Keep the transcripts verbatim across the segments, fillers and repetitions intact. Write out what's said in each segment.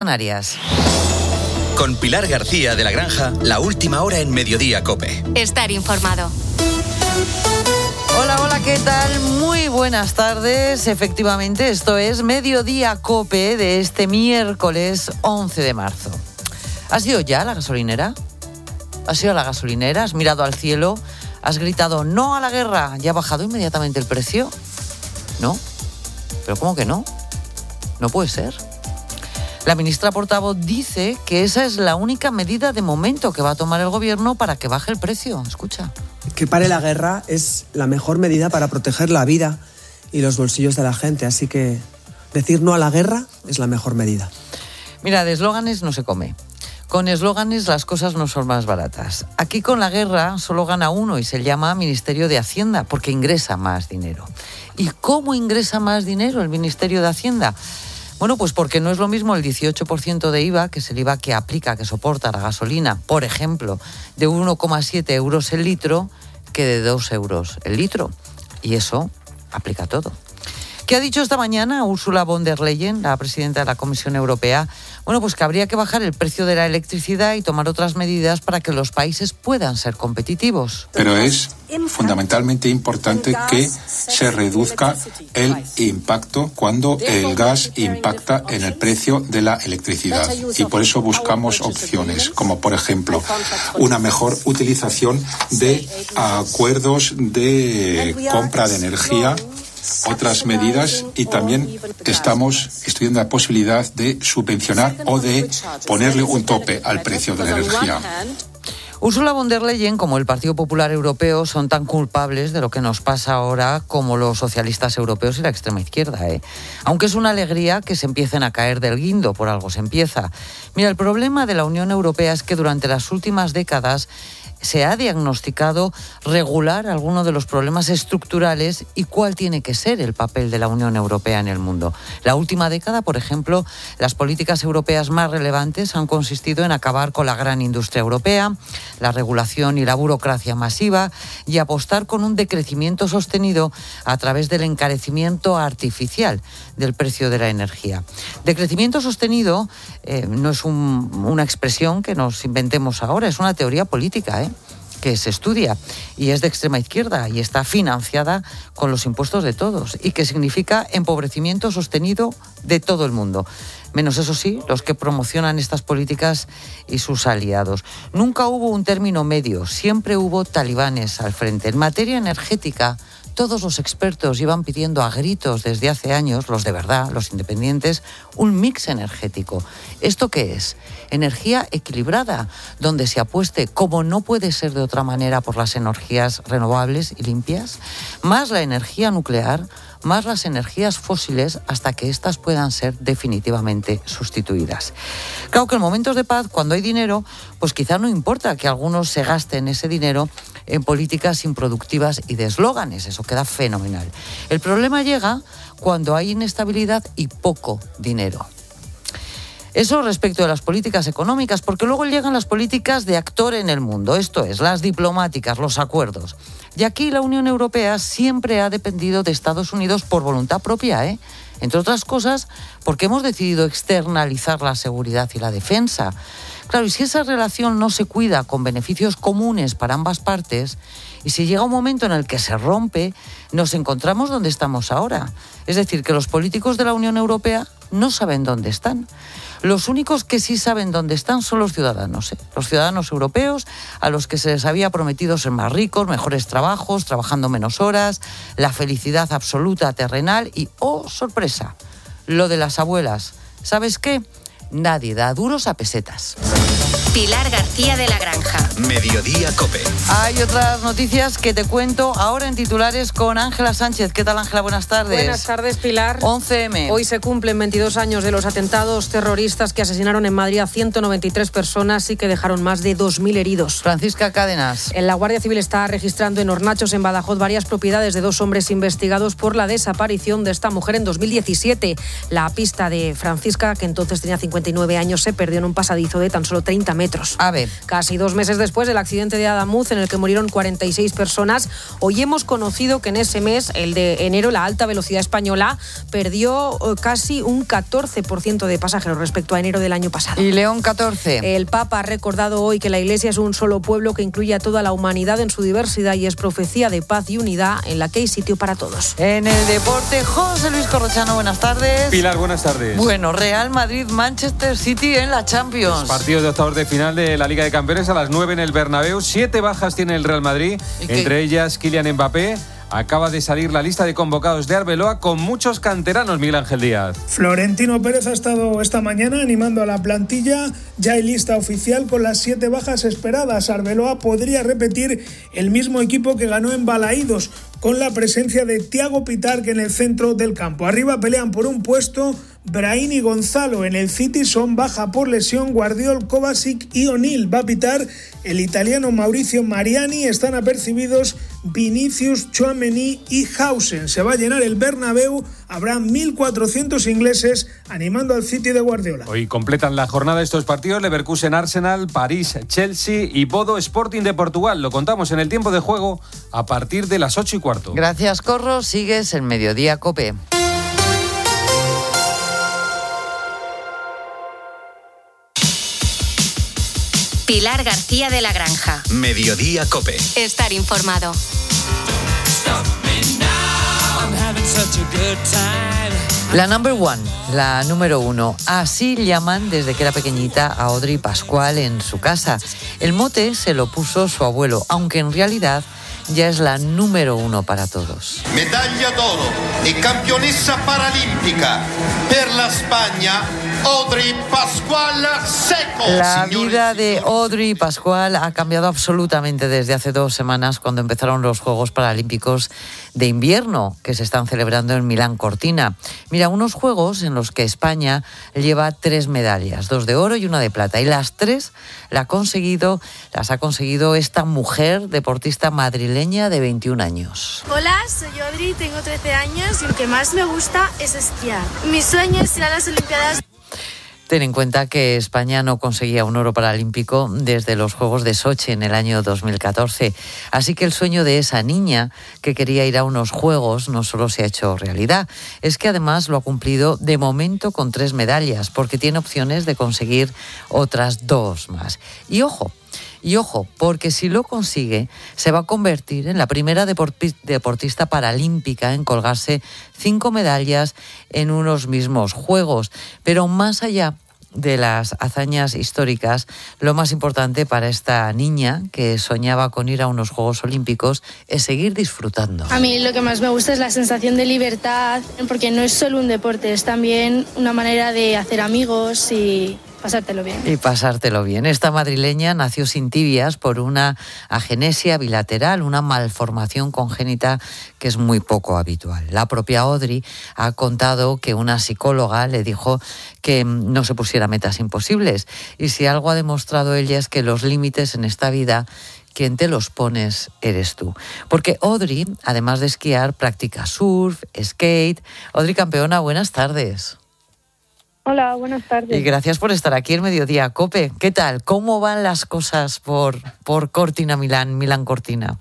Canarias. Con Pilar García de la Granja, la última hora en Mediodía COPE. Estar informado. Hola, hola, ¿qué tal? Muy buenas tardes. Efectivamente, esto es Mediodía COPE de este miércoles once de marzo. ¿Has ido ya a la gasolinera? ¿Has ido a la gasolinera? ¿Has mirado al cielo? ¿Has gritado no a la guerra? ¿Ya ha bajado inmediatamente el precio? ¿No? ¿Pero cómo que no? No puede ser. La ministra portavoz dice que esa es la única medida de momento que va a tomar el gobierno para que baje el precio. Escucha. Que pare la guerra es la mejor medida para proteger la vida y los bolsillos de la gente. Así que decir no a la guerra es la mejor medida. Mira, de eslóganes no se come. Con eslóganes las cosas no son más baratas. Aquí con la guerra solo gana uno y se llama Ministerio de Hacienda porque ingresa más dinero. ¿Y cómo ingresa más dinero el Ministerio de Hacienda? Bueno, pues porque no es lo mismo el dieciocho por ciento de I V A, que es el I V A que aplica, que soporta la gasolina, por ejemplo, de uno coma siete euros el litro, que de dos euros el litro. Y eso aplica todo. ¿Qué ha dicho esta mañana Ursula von der Leyen, la presidenta de la Comisión Europea? Bueno, pues que habría que bajar el precio de la electricidad y tomar otras medidas para que los países puedan ser competitivos. Pero es fundamentalmente importante que se reduzca el impacto cuando el gas impacta en el precio de la electricidad. Y por eso buscamos opciones, como por ejemplo una mejor utilización de acuerdos de compra de energía, otras medidas, y también estamos estudiando la posibilidad de subvencionar o de ponerle un tope al precio de la energía. Ursula von der Leyen, como el Partido Popular Europeo, son tan culpables de lo que nos pasa ahora como los socialistas europeos y la extrema izquierda, ¿eh? Aunque es una alegría que se empiecen a caer del guindo, por algo se empieza. Mira, el problema de la Unión Europea es que durante las últimas décadas se ha diagnosticado regular algunos de los problemas estructurales y cuál tiene que ser el papel de la Unión Europea en el mundo. La última década, por ejemplo, las políticas europeas más relevantes han consistido en acabar con la gran industria europea, la regulación y la burocracia masiva y apostar con un decrecimiento sostenido a través del encarecimiento artificial del precio de la energía. Decrecimiento sostenido eh, no es un, una expresión que nos inventemos ahora, es una teoría política, ¿eh? que se estudia y es de extrema izquierda y está financiada con los impuestos de todos y que significa empobrecimiento sostenido de todo el mundo. Menos, eso sí, los que promocionan estas políticas y sus aliados. Nunca hubo un término medio, siempre hubo talibanes al frente. En materia energética, todos los expertos llevan pidiendo a gritos desde hace años, los de verdad, los independientes, un mix energético. ¿Esto qué es? Energía equilibrada, donde se apueste, como no puede ser de otra manera, por las energías renovables y limpias, más la energía nuclear, más las energías fósiles, hasta que éstas puedan ser definitivamente sustituidas. Claro que en momentos de paz, cuando hay dinero, pues quizá no importa que algunos se gasten ese dinero en políticas improductivas y de eslóganes, eso queda fenomenal. El problema llega cuando hay inestabilidad y poco dinero. Eso respecto de las políticas económicas, porque luego llegan las políticas de actor en el mundo, esto es, las diplomáticas, los acuerdos. Y aquí la Unión Europea siempre ha dependido de Estados Unidos por voluntad propia, ¿eh? Entre otras cosas, porque hemos decidido externalizar la seguridad y la defensa. Claro, y si esa relación no se cuida con beneficios comunes para ambas partes, y si llega un momento en el que se rompe, nos encontramos donde estamos ahora. Es decir, que los políticos de la Unión Europea no saben dónde están. Los únicos que sí saben dónde están son los ciudadanos, ¿eh? Los ciudadanos europeos, a los que se les había prometido ser más ricos, mejores trabajos, trabajando menos horas, la felicidad absoluta terrenal y, ¡oh, sorpresa!, lo de las abuelas. ¿Sabes qué? Nadie da duros a pesetas. Pilar García de la Granja. Mediodía COPE. Hay otras noticias que te cuento ahora en titulares con Ángela Sánchez. ¿Qué tal, Ángela? Buenas tardes. Buenas tardes, Pilar. once eme. Hoy se cumplen veintidós años de los atentados terroristas que asesinaron en Madrid a ciento noventa y tres personas y que dejaron más de dos mil heridos. Francisca Cádenas. La Guardia Civil está registrando en Hornachos, en Badajoz, varias propiedades de dos hombres investigados por la desaparición de esta mujer en dos mil diecisiete. La pista de Francisca, que entonces tenía cincuenta y nueve años, se perdió en un pasadizo de tan solo treinta metros metros. A ver. Casi dos meses después del accidente de Adamuz, en el que murieron cuarenta y seis personas, hoy hemos conocido que en ese mes, el de enero, la alta velocidad española perdió casi un catorce por ciento de pasajeros respecto a enero del año pasado. ¿Y León catorce? El Papa ha recordado hoy que la Iglesia es un solo pueblo que incluye a toda la humanidad en su diversidad y es profecía de paz y unidad en la que hay sitio para todos. En el deporte, José Luis Corrochano, buenas tardes. Pilar, buenas tardes. Bueno, Real Madrid, Manchester City en la Champions. Partido de octavos de final de la Liga de Campeones a las nueve en el Bernabéu. Siete bajas tiene el Real Madrid, entre ellas Kylian Mbappé. Acaba de salir la lista de convocados de Arbeloa con muchos canteranos, Miguel Ángel Díaz. Florentino Pérez ha estado esta mañana animando a la plantilla. Ya hay lista oficial con las siete bajas esperadas. Arbeloa podría repetir el mismo equipo que ganó en Balaídos, con la presencia de Thiago Pitarque en el centro del campo. Arriba pelean por un puesto Brahim y Gonzalo. En el City son baja por lesión Guardiol, Kovacic y O'Neill. Va a pitar el italiano Mauricio Mariani. Están apercibidos Vinicius, Tchouaméni y Hausen. Se va a llenar el Bernabéu. Habrá mil cuatrocientos ingleses animando al City de Guardiola. Hoy completan la jornada estos partidos: Leverkusen Arsenal, París Chelsea y Bodo Sporting de Portugal. Lo contamos en el tiempo de juego a partir de las ocho y cuarto. Gracias, Corro. Sigues en Mediodía COPE. Pilar García de la Granja. Mediodía COPE. Estar informado. La number one, la número uno. Así llaman desde que era pequeñita a Audrey Pascual en su casa. El mote se lo puso su abuelo, aunque en realidad ya es la número uno para todos. Medaglia d'oro e campionessa paralímpica per la España, Audrey Pascual Seco. La vida de Audrey Pascual ha cambiado absolutamente desde hace dos semanas, cuando empezaron los Juegos Paralímpicos de invierno que se están celebrando en Milán Cortina. Mira, unos Juegos en los que España lleva tres medallas, dos de oro y una de plata, y las tres la ha conseguido, las ha conseguido esta mujer deportista madrileña de veintiún años. Hola, soy Audrey, tengo trece años y lo que más me gusta es esquiar. Mi sueño es ir a las Olimpiadas. Ten en cuenta que España no conseguía un oro paralímpico desde los Juegos de Sochi en el año dos mil catorce. Así que el sueño de esa niña que quería ir a unos Juegos no solo se ha hecho realidad, es que además lo ha cumplido de momento con tres medallas, porque tiene opciones de conseguir otras dos más. Y ojo, Y ojo, porque si lo consigue, se va a convertir en la primera deportista paralímpica en colgarse cinco medallas en unos mismos Juegos. Pero más allá de las hazañas históricas, lo más importante para esta niña que soñaba con ir a unos Juegos Olímpicos es seguir disfrutando. A mí lo que más me gusta es la sensación de libertad, porque no es solo un deporte, es también una manera de hacer amigos y pasártelo bien. Y pasártelo bien. Esta madrileña nació sin tibias por una agenesia bilateral, una malformación congénita que es muy poco habitual. La propia Audrey ha contado que una psicóloga le dijo que no se pusiera metas imposibles. Y si algo ha demostrado ella es que los límites en esta vida, quien te los pones eres tú. Porque Audrey, además de esquiar, practica surf, skate. Audrey campeona, buenas tardes. Hola, buenas tardes. Y gracias por estar aquí en Mediodía COPE. ¿Qué tal? ¿Cómo van las cosas por, por Cortina Milán, Milán Cortina?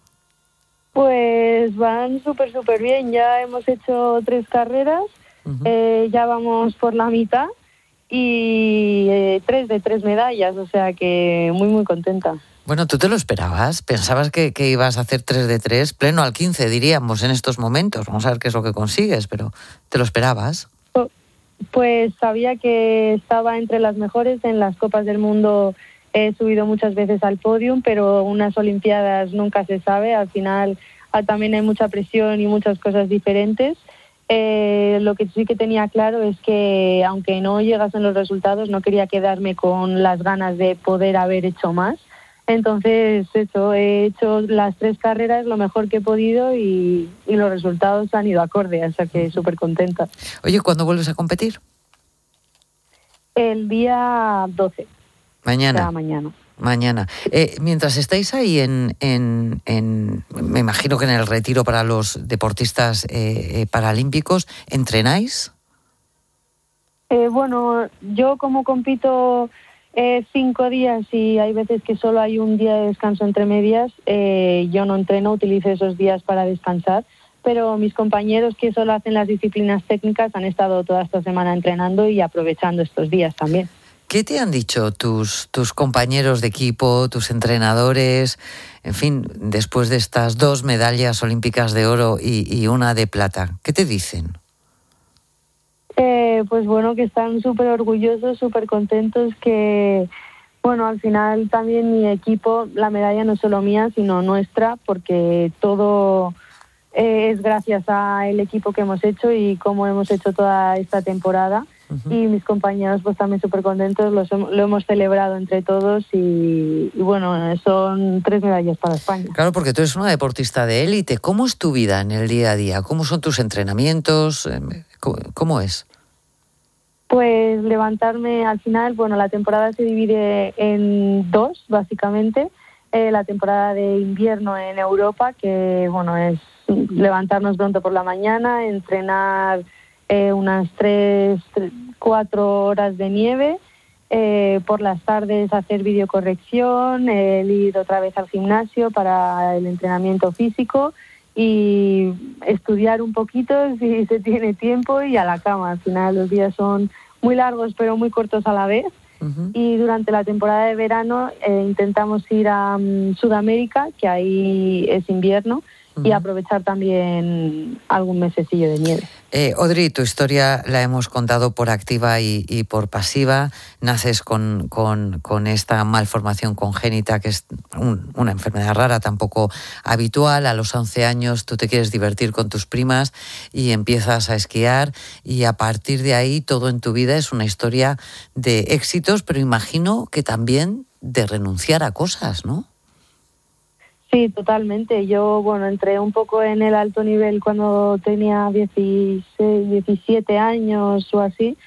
Pues van súper, súper bien. Ya hemos hecho tres carreras, uh-huh. eh, ya vamos por la mitad y eh, tres de tres medallas, o sea que muy, muy contenta. Bueno, ¿tú te lo esperabas? ¿Pensabas que, que ibas a hacer tres de tres? Pleno al quince, diríamos, en estos momentos. Vamos a ver qué es lo que consigues, pero ¿te lo esperabas? Pues sabía que estaba entre las mejores. En las Copas del Mundo he subido muchas veces al podium, pero unas Olimpiadas nunca se sabe. Al final también hay mucha presión y muchas cosas diferentes. Eh, lo que sí que tenía claro es que aunque no llegasen los resultados, no quería quedarme con las ganas de poder haber hecho más. Entonces, eso, he hecho las tres carreras lo mejor que he podido y, y los resultados han ido acorde, o sea que súper contenta. Oye, ¿cuándo vuelves a competir? El día doce. Mañana. O sea, mañana. Mañana. Eh, mientras estáis ahí en, en, en, me imagino que en el retiro para los deportistas eh, paralímpicos, ¿entrenáis? Eh, bueno, yo como compito eh, cinco días y hay veces que solo hay un día de descanso entre medias, eh, yo no entreno, utilizo esos días para descansar, pero mis compañeros que solo hacen las disciplinas técnicas han estado toda esta semana entrenando y aprovechando estos días también. ¿Qué te han dicho tus, tus compañeros de equipo, tus entrenadores, en fin, después de estas dos medallas olímpicas de oro y, y una de plata? ¿Qué te dicen? Eh, pues bueno, que están súper orgullosos, súper contentos, que bueno, al final también mi equipo, la medalla no es solo mía, sino nuestra, porque todo eh, es gracias al equipo que hemos hecho y cómo hemos hecho toda esta temporada. Uh-huh. Y mis compañeros pues también súper contentos, los, lo hemos celebrado entre todos y, y bueno, son tres medallas para España. Claro, porque tú eres una deportista de élite. ¿Cómo es tu vida en el día a día? ¿Cómo son tus entrenamientos? ¿Cómo, cómo es? Pues levantarme al final, bueno, la temporada se divide en dos, básicamente. Eh, la temporada de invierno en Europa, que bueno, es levantarnos pronto por la mañana, entrenar Eh, unas tres, tres, cuatro horas de nieve, eh, por las tardes hacer videocorrección, eh, ir otra vez al gimnasio para el entrenamiento físico y estudiar un poquito si se tiene tiempo y a la cama. Al final los días son muy largos pero muy cortos a la vez. Uh-huh. Y durante la temporada de verano eh, intentamos ir a um, Sudamérica, que ahí es invierno, y aprovechar también algún mesecillo de nieve. Eh, Audrey, tu historia la hemos contado por activa y, y por pasiva. Naces con, con, con esta malformación congénita, que es un, una enfermedad rara, tampoco habitual. A los once años tú te quieres divertir con tus primas y empiezas a esquiar, y a partir de ahí todo en tu vida es una historia de éxitos, pero imagino que también de renunciar a cosas, ¿no? Sí, totalmente. Yo, bueno, entré un poco en el alto nivel cuando tenía dieciséis, diecisiete años o así.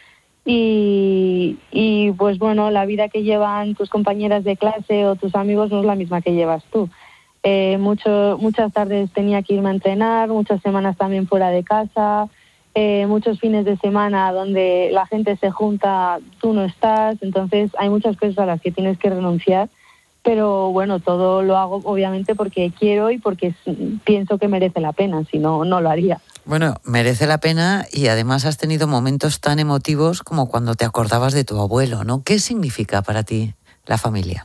Y, y pues bueno, la vida que llevan tus compañeras de clase o tus amigos no es la misma que llevas tú. Eh, mucho, muchas tardes tenía que irme a entrenar, muchas semanas también fuera de casa, eh, muchos fines de semana donde la gente se junta, tú no estás. Entonces hay muchas cosas a las que tienes que renunciar. Pero bueno, todo lo hago obviamente porque quiero y porque pienso que merece la pena, si no, no lo haría. Bueno, merece la pena, y además has tenido momentos tan emotivos como cuando te acordabas de tu abuelo, ¿no? ¿Qué significa para ti la familia?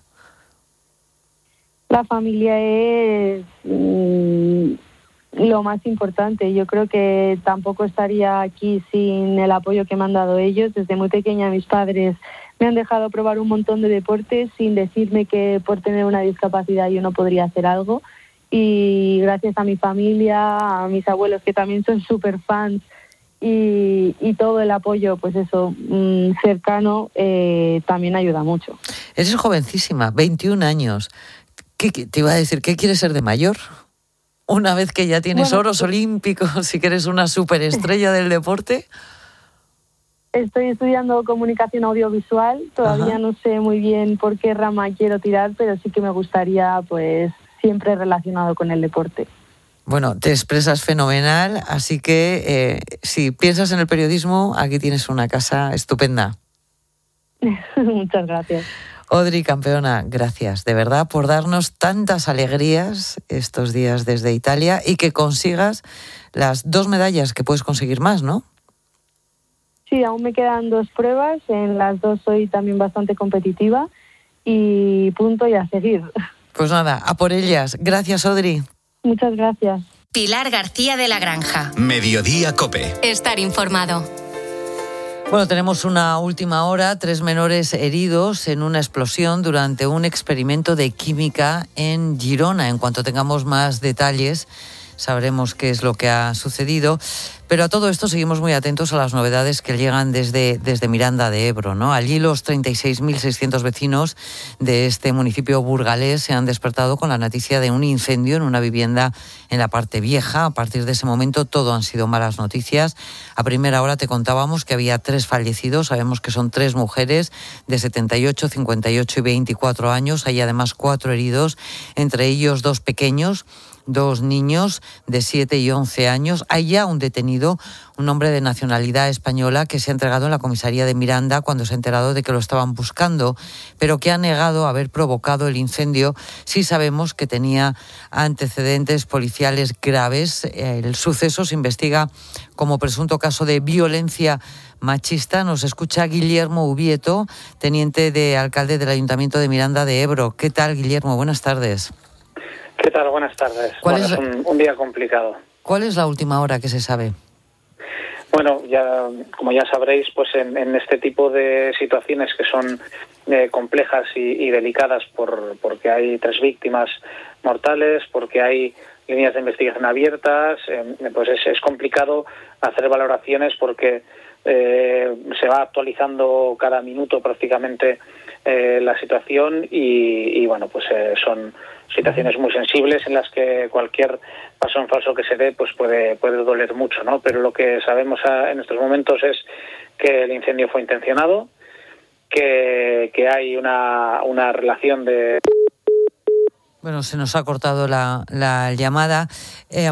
La familia es mmm, lo más importante. Yo creo que tampoco estaría aquí sin el apoyo que me han dado ellos. Desde muy pequeña mis padres me han dejado probar un montón de deportes sin decirme que por tener una discapacidad yo no podría hacer algo. Y gracias a mi familia, a mis abuelos que también son súper fans y, y todo el apoyo, pues eso, mmm, cercano, eh, también ayuda mucho. Eres jovencísima, veintiún años. ¿Qué, qué, te iba a decir, ¿qué quieres ser de mayor? Una vez que ya tienes bueno, oros olímpicos y que eres una superestrella del deporte. Estoy estudiando comunicación audiovisual, todavía Ajá. no sé muy bien por qué rama quiero tirar, pero sí que me gustaría, pues, siempre relacionado con el deporte. Bueno, te expresas fenomenal, así que eh, si piensas en el periodismo, aquí tienes una casa estupenda. Muchas gracias. Audrey, campeona, gracias de verdad por darnos tantas alegrías estos días desde Italia, y que consigas las dos medallas, que puedes conseguir más, ¿no? Sí, aún me quedan dos pruebas, en las dos soy también bastante competitiva y punto, y a seguir. Pues nada, a por ellas. Gracias, Audrey. Muchas gracias. Pilar García de la Granja. Mediodía Cope. Estar informado. Bueno, tenemos una última hora, tres menores heridos en una explosión durante un experimento de química en Girona. En cuanto tengamos más detalles, sabremos qué es lo que ha sucedido. Pero a todo esto seguimos muy atentos a las novedades que llegan desde, desde Miranda de Ebro, ¿no? Allí los treinta y seis mil seiscientos vecinos de este municipio burgalés se han despertado con la noticia de un incendio en una vivienda en la parte vieja. A partir de ese momento todo han sido malas noticias. A primera hora te contábamos que había tres fallecidos. Sabemos que son tres mujeres de setenta y ocho, cincuenta y ocho y veinticuatro años. Hay además cuatro heridos, entre ellos dos pequeños. dos niños de siete y once años. Hay ya un detenido, un hombre de nacionalidad española que se ha entregado en la comisaría de Miranda cuando se ha enterado de que lo estaban buscando, pero que ha negado haber provocado el incendio. Sí sabemos que tenía antecedentes policiales graves. El suceso se investiga como presunto caso de violencia machista. Nos escucha Guillermo Ubieto, teniente de alcalde del Ayuntamiento de Miranda de Ebro. ¿Qué tal, Guillermo? Buenas tardes. ¿Qué tal? Buenas tardes. ¿Cuál bueno, es, es un, un día complicado. ¿Cuál es la última hora que se sabe? Bueno, ya como ya sabréis, pues en, en este tipo de situaciones que son eh, complejas y, y delicadas por porque hay tres víctimas mortales, porque hay líneas de investigación abiertas, eh, pues es, es complicado hacer valoraciones porque eh, se va actualizando cada minuto prácticamente eh, la situación y, y bueno, pues eh, son situaciones muy sensibles en las que cualquier paso en falso que se dé pues puede puede doler mucho, ¿no? Pero lo que sabemos a, en estos momentos es que el incendio fue intencionado, que, que hay una, una relación de... Bueno, se nos ha cortado la, la llamada. Eh,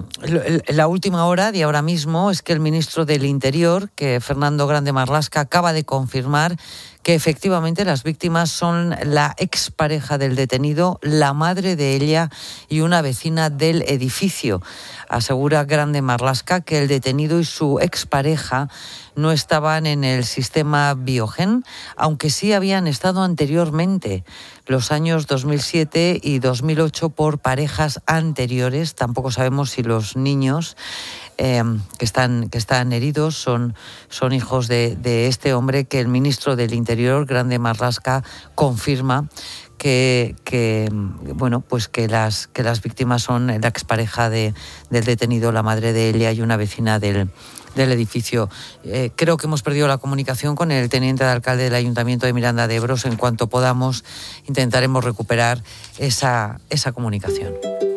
la última hora de ahora mismo es que el ministro del Interior, que Fernando Grande Marlaska, acaba de confirmar que efectivamente las víctimas son la expareja del detenido, la madre de ella y una vecina del edificio. Asegura Grande Marlaska que el detenido y su expareja no estaban en el sistema Biogen, aunque sí habían estado anteriormente, los años dos mil siete y dos mil ocho, por parejas anteriores. Tampoco sabemos si los niños eh, que están que están heridos son, son hijos de, de este hombre que el ministro del Interior, Grande Marlaska, confirma que, que bueno pues que las que las víctimas son la expareja de, del detenido, la madre de ella y una vecina del del edificio. Eh, creo que hemos perdido la comunicación con el teniente de alcalde del Ayuntamiento de Miranda de Ebro. En cuanto podamos, intentaremos recuperar esa, esa comunicación.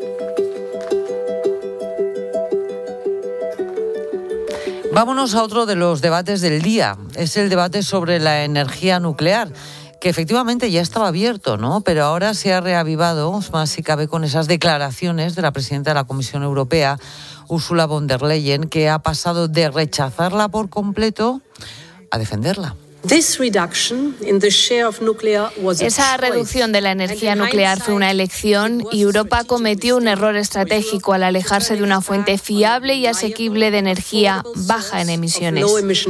Vámonos a otro de los debates del día. Es el debate sobre la energía nuclear, que efectivamente ya estaba abierto, ¿no? Pero ahora se ha reavivado, más si cabe, con esas declaraciones de la presidenta de la Comisión Europea, Ursula von der Leyen, que ha pasado de rechazarla por completo a defenderla. Esa reducción de la energía nuclear fue una elección y Europa cometió un error estratégico al alejarse de una fuente fiable y asequible de energía baja en emisiones.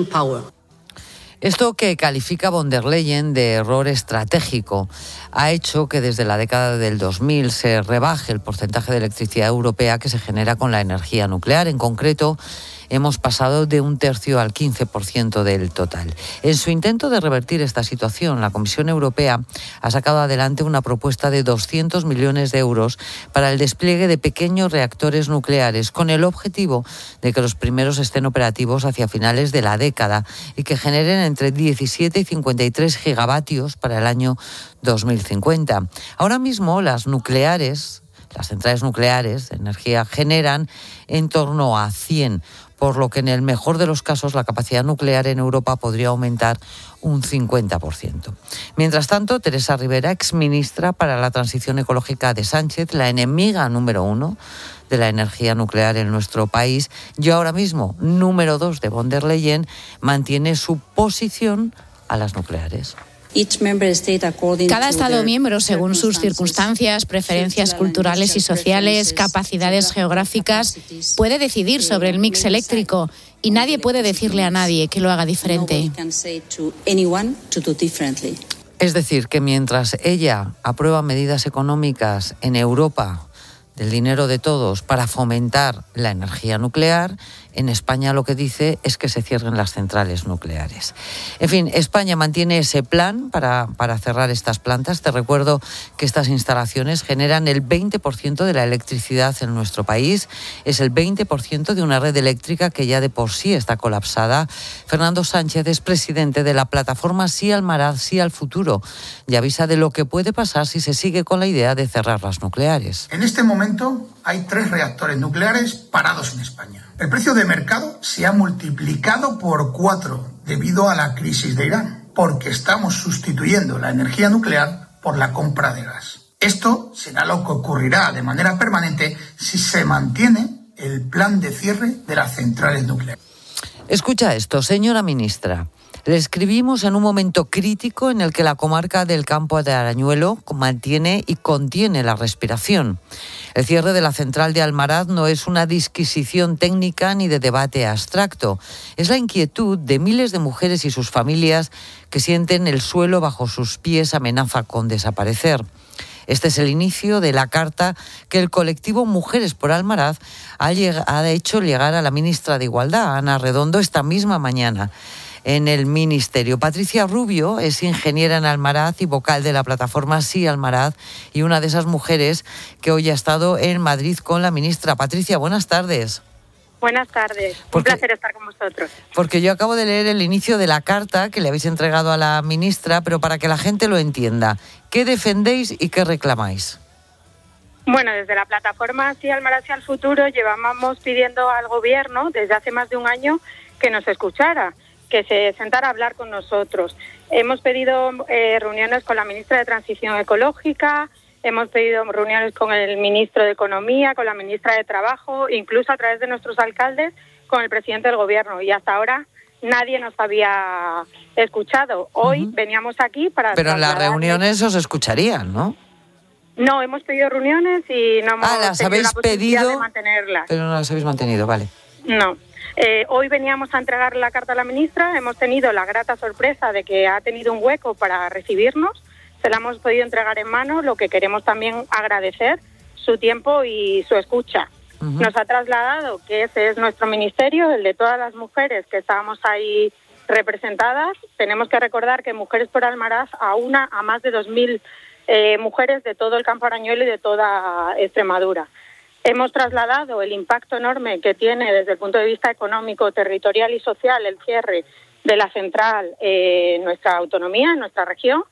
Esto, que califica von der Leyen de error estratégico, ha hecho que desde la década del dos mil se rebaje el porcentaje de electricidad europea que se genera con la energía nuclear. En concreto, hemos pasado de un tercio al quince por ciento del total. En su intento de revertir esta situación, la Comisión Europea ha sacado adelante una propuesta de doscientos millones de euros para el despliegue de pequeños reactores nucleares, con el objetivo de que los primeros estén operativos hacia finales de la década y que generen entre diecisiete y cincuenta y tres gigavatios para el año dos mil cincuenta. Ahora mismo las nucleares, las centrales nucleares de energía, generan en torno a cien, por lo que en el mejor de los casos la capacidad nuclear en Europa podría aumentar un cincuenta por ciento. Mientras tanto, Teresa Rivera, exministra para la Transición Ecológica de Sánchez, la enemiga número uno de la energía nuclear en nuestro país, y ahora mismo número dos de von der Leyen, mantiene su posición a las nucleares. Cada Estado miembro, según sus circunstancias, preferencias culturales y sociales, capacidades geográficas, puede decidir sobre el mix eléctrico y nadie puede decirle a nadie que lo haga diferente. Es decir, que mientras ella aprueba medidas económicas en Europa del dinero de todos para fomentar la energía nuclear, en España lo que dice es que se cierren las centrales nucleares. En fin, España mantiene ese plan para, para cerrar estas plantas. Te recuerdo que estas instalaciones generan el veinte por ciento de la electricidad en nuestro país. Es el veinte por ciento de una red eléctrica que ya de por sí está colapsada. Fernando Sánchez es presidente de la plataforma Sí al Mar, Sí al Futuro, y avisa de lo que puede pasar si se sigue con la idea de cerrar las nucleares. En este momento hay tres reactores nucleares parados en España. El precio de mercado se ha multiplicado por cuatro debido a la crisis de Irán, porque estamos sustituyendo la energía nuclear por la compra de gas. Esto será lo que ocurrirá de manera permanente si se mantiene el plan de cierre de las centrales nucleares. Escucha esto, señora ministra. Le escribimos en un momento crítico en el que la comarca del Campo de Arañuelo mantiene y contiene la respiración. El cierre de la central de Almaraz no es una disquisición técnica ni de debate abstracto. Es la inquietud de miles de mujeres y sus familias que sienten el suelo bajo sus pies amenaza con desaparecer. Este es el inicio de la carta que el colectivo Mujeres por Almaraz ha, lleg- ha hecho llegar a la ministra de Igualdad, Ana Redondo, esta misma mañana en el Ministerio. Patricia Rubio es ingeniera en Almaraz y vocal de la plataforma Sí Almaraz y una de esas mujeres que hoy ha estado en Madrid con la ministra. Patricia, buenas tardes. Buenas tardes, Porque, un placer estar con vosotros. Porque yo acabo de leer el inicio de la carta que le habéis entregado a la ministra, pero para que la gente lo entienda, ¿qué defendéis y qué reclamáis? Bueno, desde la plataforma Sí Almaraz y al Futuro llevábamos pidiendo al Gobierno desde hace más de un año que nos escuchara, que se sentara a hablar con nosotros. Hemos pedido eh, reuniones con la ministra de Transición Ecológica, hemos pedido reuniones con el ministro de Economía, con la ministra de Trabajo, incluso a través de nuestros alcaldes, con el presidente del Gobierno. Y hasta ahora nadie nos había escuchado. Hoy uh-huh. veníamos aquí para... Pero en las reuniones os escucharían, ¿no? No, hemos pedido reuniones y no hemos ah, las tenido habéis la posibilidad pedido, de mantenerlas. Pero no las habéis mantenido, vale. No. Eh, hoy veníamos a entregar la carta a la ministra, hemos tenido la grata sorpresa de que ha tenido un hueco para recibirnos, se la hemos podido entregar en mano, lo que queremos también agradecer su tiempo y su escucha. Uh-huh. Nos ha trasladado que ese es nuestro ministerio, el de todas las mujeres que estábamos ahí representadas. Tenemos que recordar que Mujeres por Almaraz aúna a más de dos mil eh, mujeres de todo el Campo Arañuelo y de toda Extremadura. Hemos trasladado el impacto enorme que tiene desde el punto de vista económico, territorial y social el cierre de la central en eh, nuestra autonomía, en nuestra región,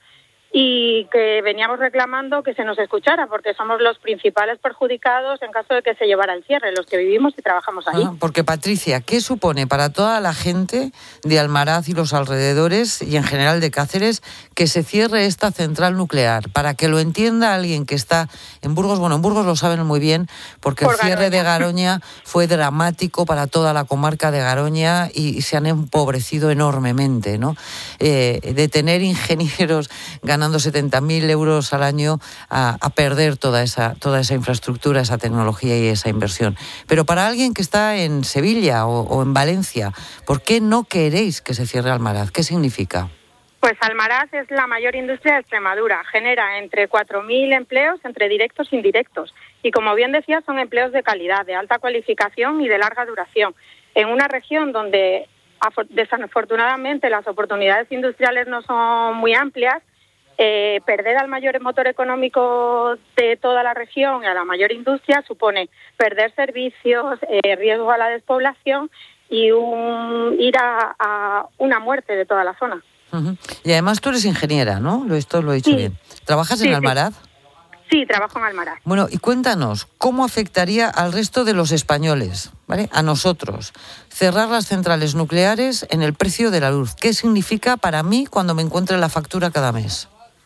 y que veníamos reclamando que se nos escuchara porque somos los principales perjudicados en caso de que se llevara el cierre, los que vivimos y trabajamos ahí. Ah, porque Patricia, ¿qué supone para toda la gente de Almaraz y los alrededores y en general de Cáceres que se cierre esta central nuclear? Para que lo entienda alguien que está en Burgos, bueno, en Burgos lo saben muy bien porque Por el cierre Garoña. de Garoña fue dramático para toda la comarca de Garoña y se han empobrecido enormemente, ¿no? Eh, de tener ingenieros ganando setenta mil euros al año a, a perder toda esa, toda esa infraestructura, esa tecnología y esa inversión. Pero para alguien que está en Sevilla o, o en Valencia, ¿por qué no queréis que se cierre Almaraz? ¿Qué significa? Pues Almaraz es la mayor industria de Extremadura. Genera entre cuatro mil empleos entre directos e indirectos. Y como bien decía, son empleos de calidad, de alta cualificación y de larga duración. En una región donde desafortunadamente las oportunidades industriales no son muy amplias, Eh, perder al mayor motor económico de toda la región y a la mayor industria supone perder servicios, eh, riesgo a la despoblación y un, ir a, a una muerte de toda la zona. Uh-huh. Y además tú eres ingeniera, ¿no? Esto lo he dicho sí. bien. ¿Trabajas sí, en Almaraz? Sí. sí, trabajo en Almaraz. Bueno, y cuéntanos, ¿cómo afectaría al resto de los españoles, ¿vale? A nosotros, cerrar las centrales nucleares en el precio de la luz? ¿Qué significa para mí cuando me encuentre la factura cada mes?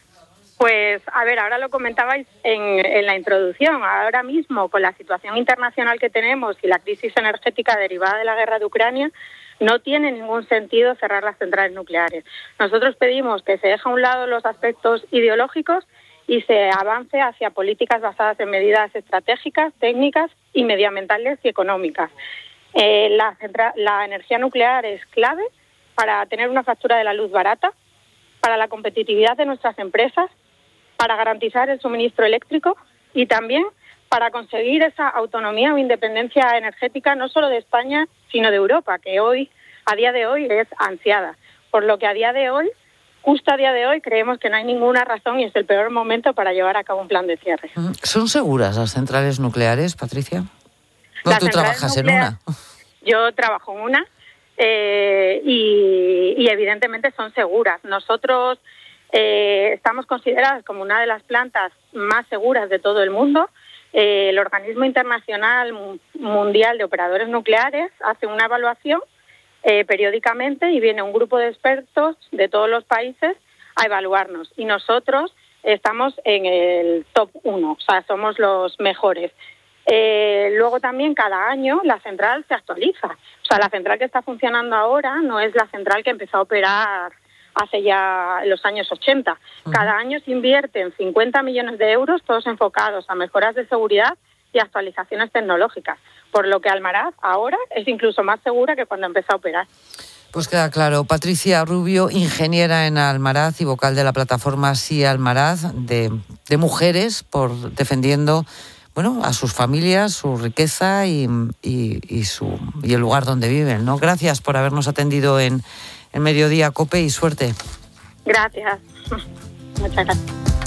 Pues, a ver, ahora lo comentabais en, en la introducción. Ahora mismo, con la situación internacional que tenemos y la crisis energética derivada de la guerra de Ucrania, no tiene ningún sentido cerrar las centrales nucleares. Nosotros pedimos que se deje a un lado los aspectos ideológicos y se avance hacia políticas basadas en medidas estratégicas, técnicas y medioambientales y económicas. Eh, la, central, la energía nuclear es clave para tener una factura de la luz barata, para la competitividad de nuestras empresas, para garantizar el suministro eléctrico y también para conseguir esa autonomía o independencia energética no solo de España, sino de Europa, que hoy, a día de hoy, es ansiada. Por lo que a día de hoy, justo a día de hoy, creemos que no hay ninguna razón y es el peor momento para llevar a cabo un plan de cierre. ¿Son seguras las centrales nucleares, Patricia? ¿O tú trabajas en una? Yo trabajo en una eh, y, y evidentemente son seguras. Nosotros Eh, estamos consideradas como una de las plantas más seguras de todo el mundo. Eh, el Organismo Internacional Mundial de Operadores Nucleares hace una evaluación eh, periódicamente y viene un grupo de expertos de todos los países a evaluarnos. Y nosotros estamos en el top uno, o sea, somos los mejores. Eh, luego también cada año la central se actualiza. O sea, la central que está funcionando ahora no es la central que empezó a operar hace ya los años ochenta. Cada año se invierten cincuenta millones de euros, todos enfocados a mejoras de seguridad y actualizaciones tecnológicas, por lo que Almaraz ahora es incluso más segura que cuando empezó a operar. Pues queda claro. Patricia Rubio, ingeniera en Almaraz y vocal de la plataforma Sí Almaraz, de, de mujeres, por defendiendo, bueno, a sus familias, su riqueza y, y, y, su, y el lugar donde viven, ¿no? Gracias por habernos atendido en, en Mediodía COPE y suerte. Gracias. Muchas gracias.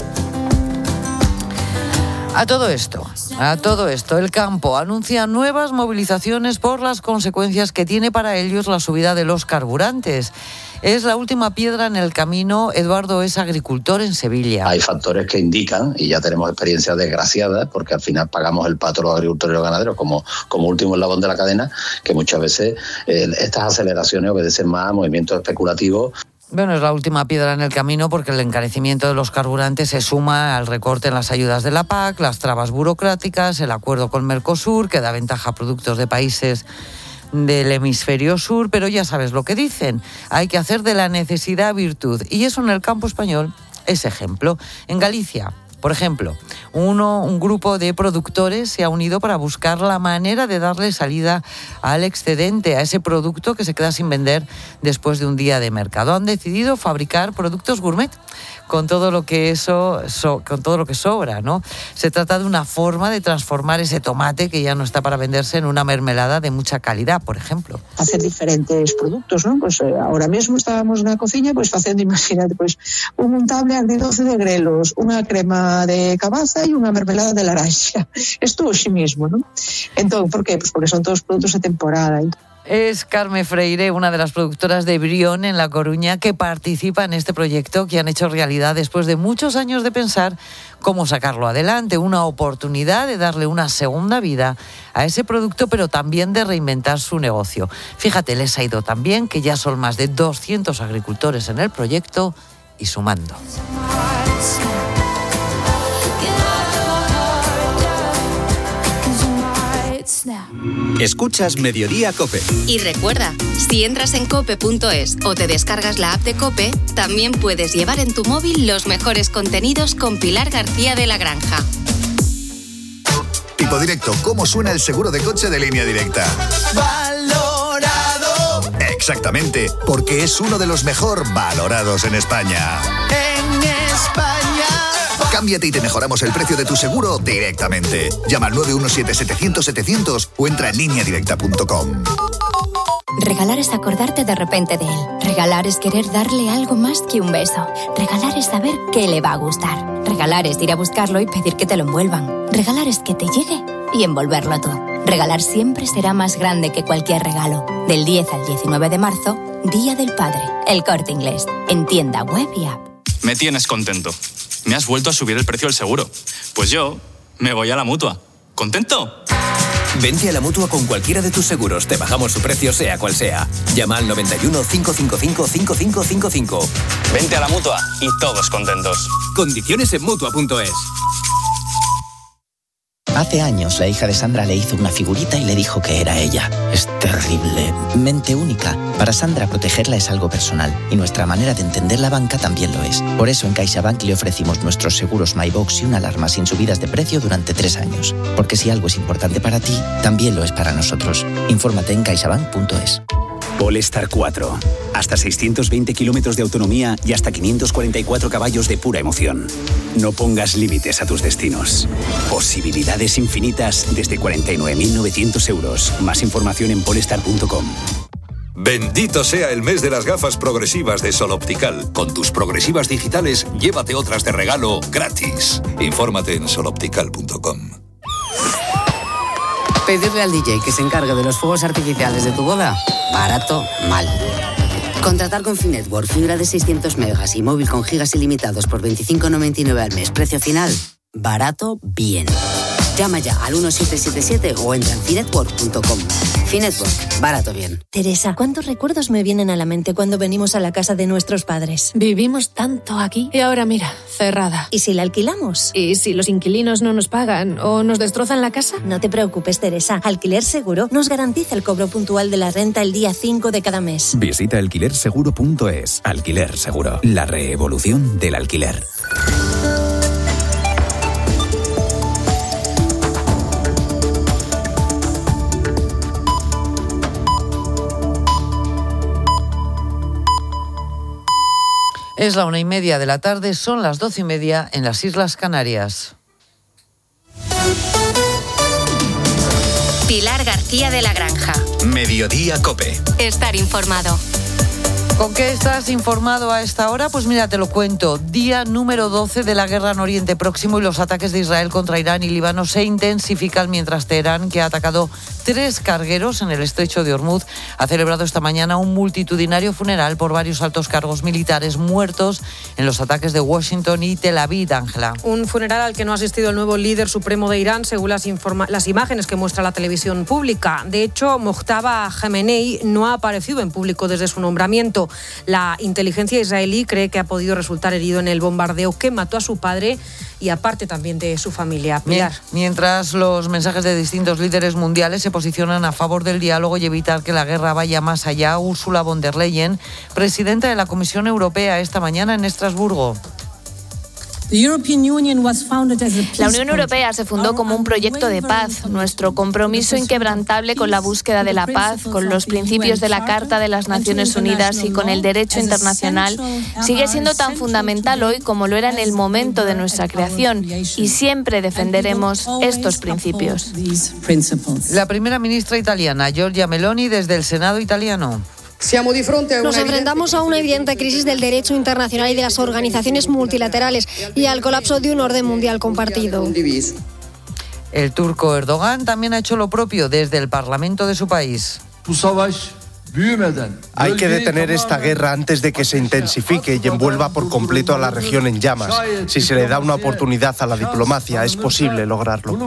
A todo esto, a todo esto, el campo anuncia nuevas movilizaciones por las consecuencias que tiene para ellos la subida de los carburantes. Es la última piedra en el camino. Eduardo es agricultor en Sevilla. Hay factores que indican, y ya tenemos experiencias desgraciadas, porque al final pagamos el pato los agricultores y los ganaderos como, como último eslabón de la cadena, que muchas veces eh, estas aceleraciones obedecen más a movimientos especulativos. Bueno, es la última piedra en el camino porque el encarecimiento de los carburantes se suma al recorte en las ayudas de la P A C, las trabas burocráticas, el acuerdo con Mercosur, que da ventaja a productos de países del hemisferio sur, pero ya sabes lo que dicen, hay que hacer de la necesidad virtud, y eso en el campo español es ejemplo. En Galicia, por ejemplo, uno, un grupo de productores se ha unido para buscar la manera de darle salida al excedente, a ese producto que se queda sin vender después de un día de mercado. Han decidido fabricar productos gourmet con todo lo que eso, so, con todo lo que sobra, ¿no? Se trata de una forma de transformar ese tomate que ya no está para venderse en una mermelada de mucha calidad, por ejemplo. Hacer diferentes productos, ¿no? Pues eh, ahora mismo estábamos na cociña, pues facendo, imagínate, pues un untable agridoce de grelos, unha crema de cabaza e unha mermelada de laranxa. Esto hoxe mismo, ¿no? Entón, por qué? Pues porque son todos productos de temporada. Es Carme Freire, una de las productoras de Brión en La Coruña, que participa en este proyecto que han hecho realidad después de muchos años de pensar cómo sacarlo adelante. Una oportunidad de darle una segunda vida a ese producto, pero también de reinventar su negocio. Fíjate, les ha ido tan bien que ya son más de doscientos agricultores en el proyecto y sumando. Escuchas Mediodía COPE. Y recuerda, si entras en cope punto es o te descargas la app de COPE, también puedes llevar en tu móvil los mejores contenidos con Pilar García de la Granja. Tipo Directo, ¿cómo suena el seguro de coche de Línea Directa? ¡Valorado! Exactamente, porque es uno de los mejor valorados en España. En España. Cámbiate y te mejoramos el precio de tu seguro directamente. Llama al nueve uno siete, setecientos, setecientos o entra en línea directa punto com. Regalar es acordarte de repente de él. Regalar es querer darle algo más que un beso. Regalar es saber qué le va a gustar. Regalar es ir a buscarlo y pedir que te lo envuelvan. Regalar es que te llegue y envolverlo tú. Regalar siempre será más grande que cualquier regalo. Del diez al diecinueve de marzo, Día del Padre. El Corte Inglés. En tienda web y app. Me tienes contento. Me has vuelto a subir el precio del seguro. Pues yo me voy a la Mutua. ¿Contento? Vente a la Mutua con cualquiera de tus seguros. Te bajamos su precio sea cual sea. Llama al noventa y uno, cinco cinco cinco, cinco cinco cinco cinco. Vente a la Mutua y todos contentos. Condiciones en Mutua punto es. Hace años la hija de Sandra le hizo una figurita y le dijo que era ella. Es terrible. Mente única. Para Sandra protegerla es algo personal y nuestra manera de entender la banca también lo es. Por eso en CaixaBank le ofrecimos nuestros seguros MyBox y una alarma sin subidas de precio durante tres años. Porque si algo es importante para ti, también lo es para nosotros. Infórmate en caixabank punto es. Polestar cuatro. Hasta seiscientos veinte kilómetros de autonomía y hasta quinientos cuarenta y cuatro caballos de pura emoción. No pongas límites a tus destinos. Posibilidades infinitas desde cuarenta y nueve mil novecientos euros. Más información en polestar punto com. Bendito sea el mes de las gafas progresivas de Sol Optical. Con tus progresivas digitales, llévate otras de regalo gratis. Infórmate en sol optical punto com. Pedirle al D J que se encargue de los fuegos artificiales de tu boda, barato, mal. Contratar con Finetwork fibra de seiscientos megas y móvil con gigas ilimitados por veinticinco noventa y nueve al mes, precio final, barato, bien. Llama ya al uno siete siete siete o entra en finetwork punto com. Finetwork, barato bien. Teresa, ¿cuántos recuerdos me vienen a la mente cuando venimos a la casa de nuestros padres? Vivimos tanto aquí y ahora mira, cerrada. ¿Y si la alquilamos? ¿Y si los inquilinos no nos pagan o nos destrozan la casa? No te preocupes, Teresa. Alquiler Seguro nos garantiza el cobro puntual de la renta el día cinco de cada mes. Visita alquiler seguro punto es. Alquiler Seguro, la revolución del alquiler. Es la una y media de la tarde, son las doce y media en las Islas Canarias. Pilar García de la Granja. Mediodía COPE. Estar informado. ¿Con qué estás informado a esta hora? Pues mira, te lo cuento. Día número doce de la guerra en Oriente Próximo y los ataques de Israel contra Irán y Líbano se intensifican mientras Teherán, que ha atacado tres cargueros en el estrecho de Hormuz, ha celebrado esta mañana un multitudinario funeral por varios altos cargos militares muertos en los ataques de Washington y Tel Aviv, Ángela. Un funeral al que no ha asistido el nuevo líder supremo de Irán, según las, informa- las imágenes que muestra la televisión pública. De hecho, Mojtaba Khamenei no ha aparecido en público desde su nombramiento. La inteligencia israelí cree que ha podido resultar herido en el bombardeo que mató a su padre y aparte también de su familia. Pilar. Mientras los mensajes de distintos líderes mundiales se posicionan a favor del diálogo y evitar que la guerra vaya más allá, Ursula von der Leyen, presidenta de la Comisión Europea, esta mañana en Estrasburgo. La Unión Europea se fundó como un proyecto de paz. Nuestro compromiso inquebrantable con la búsqueda de la paz, con los principios de la Carta de las Naciones Unidas y con el derecho internacional sigue siendo tan fundamental hoy como lo era en el momento de nuestra creación, y siempre defenderemos estos principios. La primera ministra italiana, Giorgia Meloni, desde el Senado italiano. Nos enfrentamos a una evidente crisis del derecho internacional y de las organizaciones multilaterales y al colapso de un orden mundial compartido. El turco Erdogan también ha hecho lo propio desde el Parlamento de su país. Hay que detener esta guerra antes de que se intensifique y envuelva por completo a la región en llamas. Si se le da una oportunidad a la diplomacia, es posible lograrlo.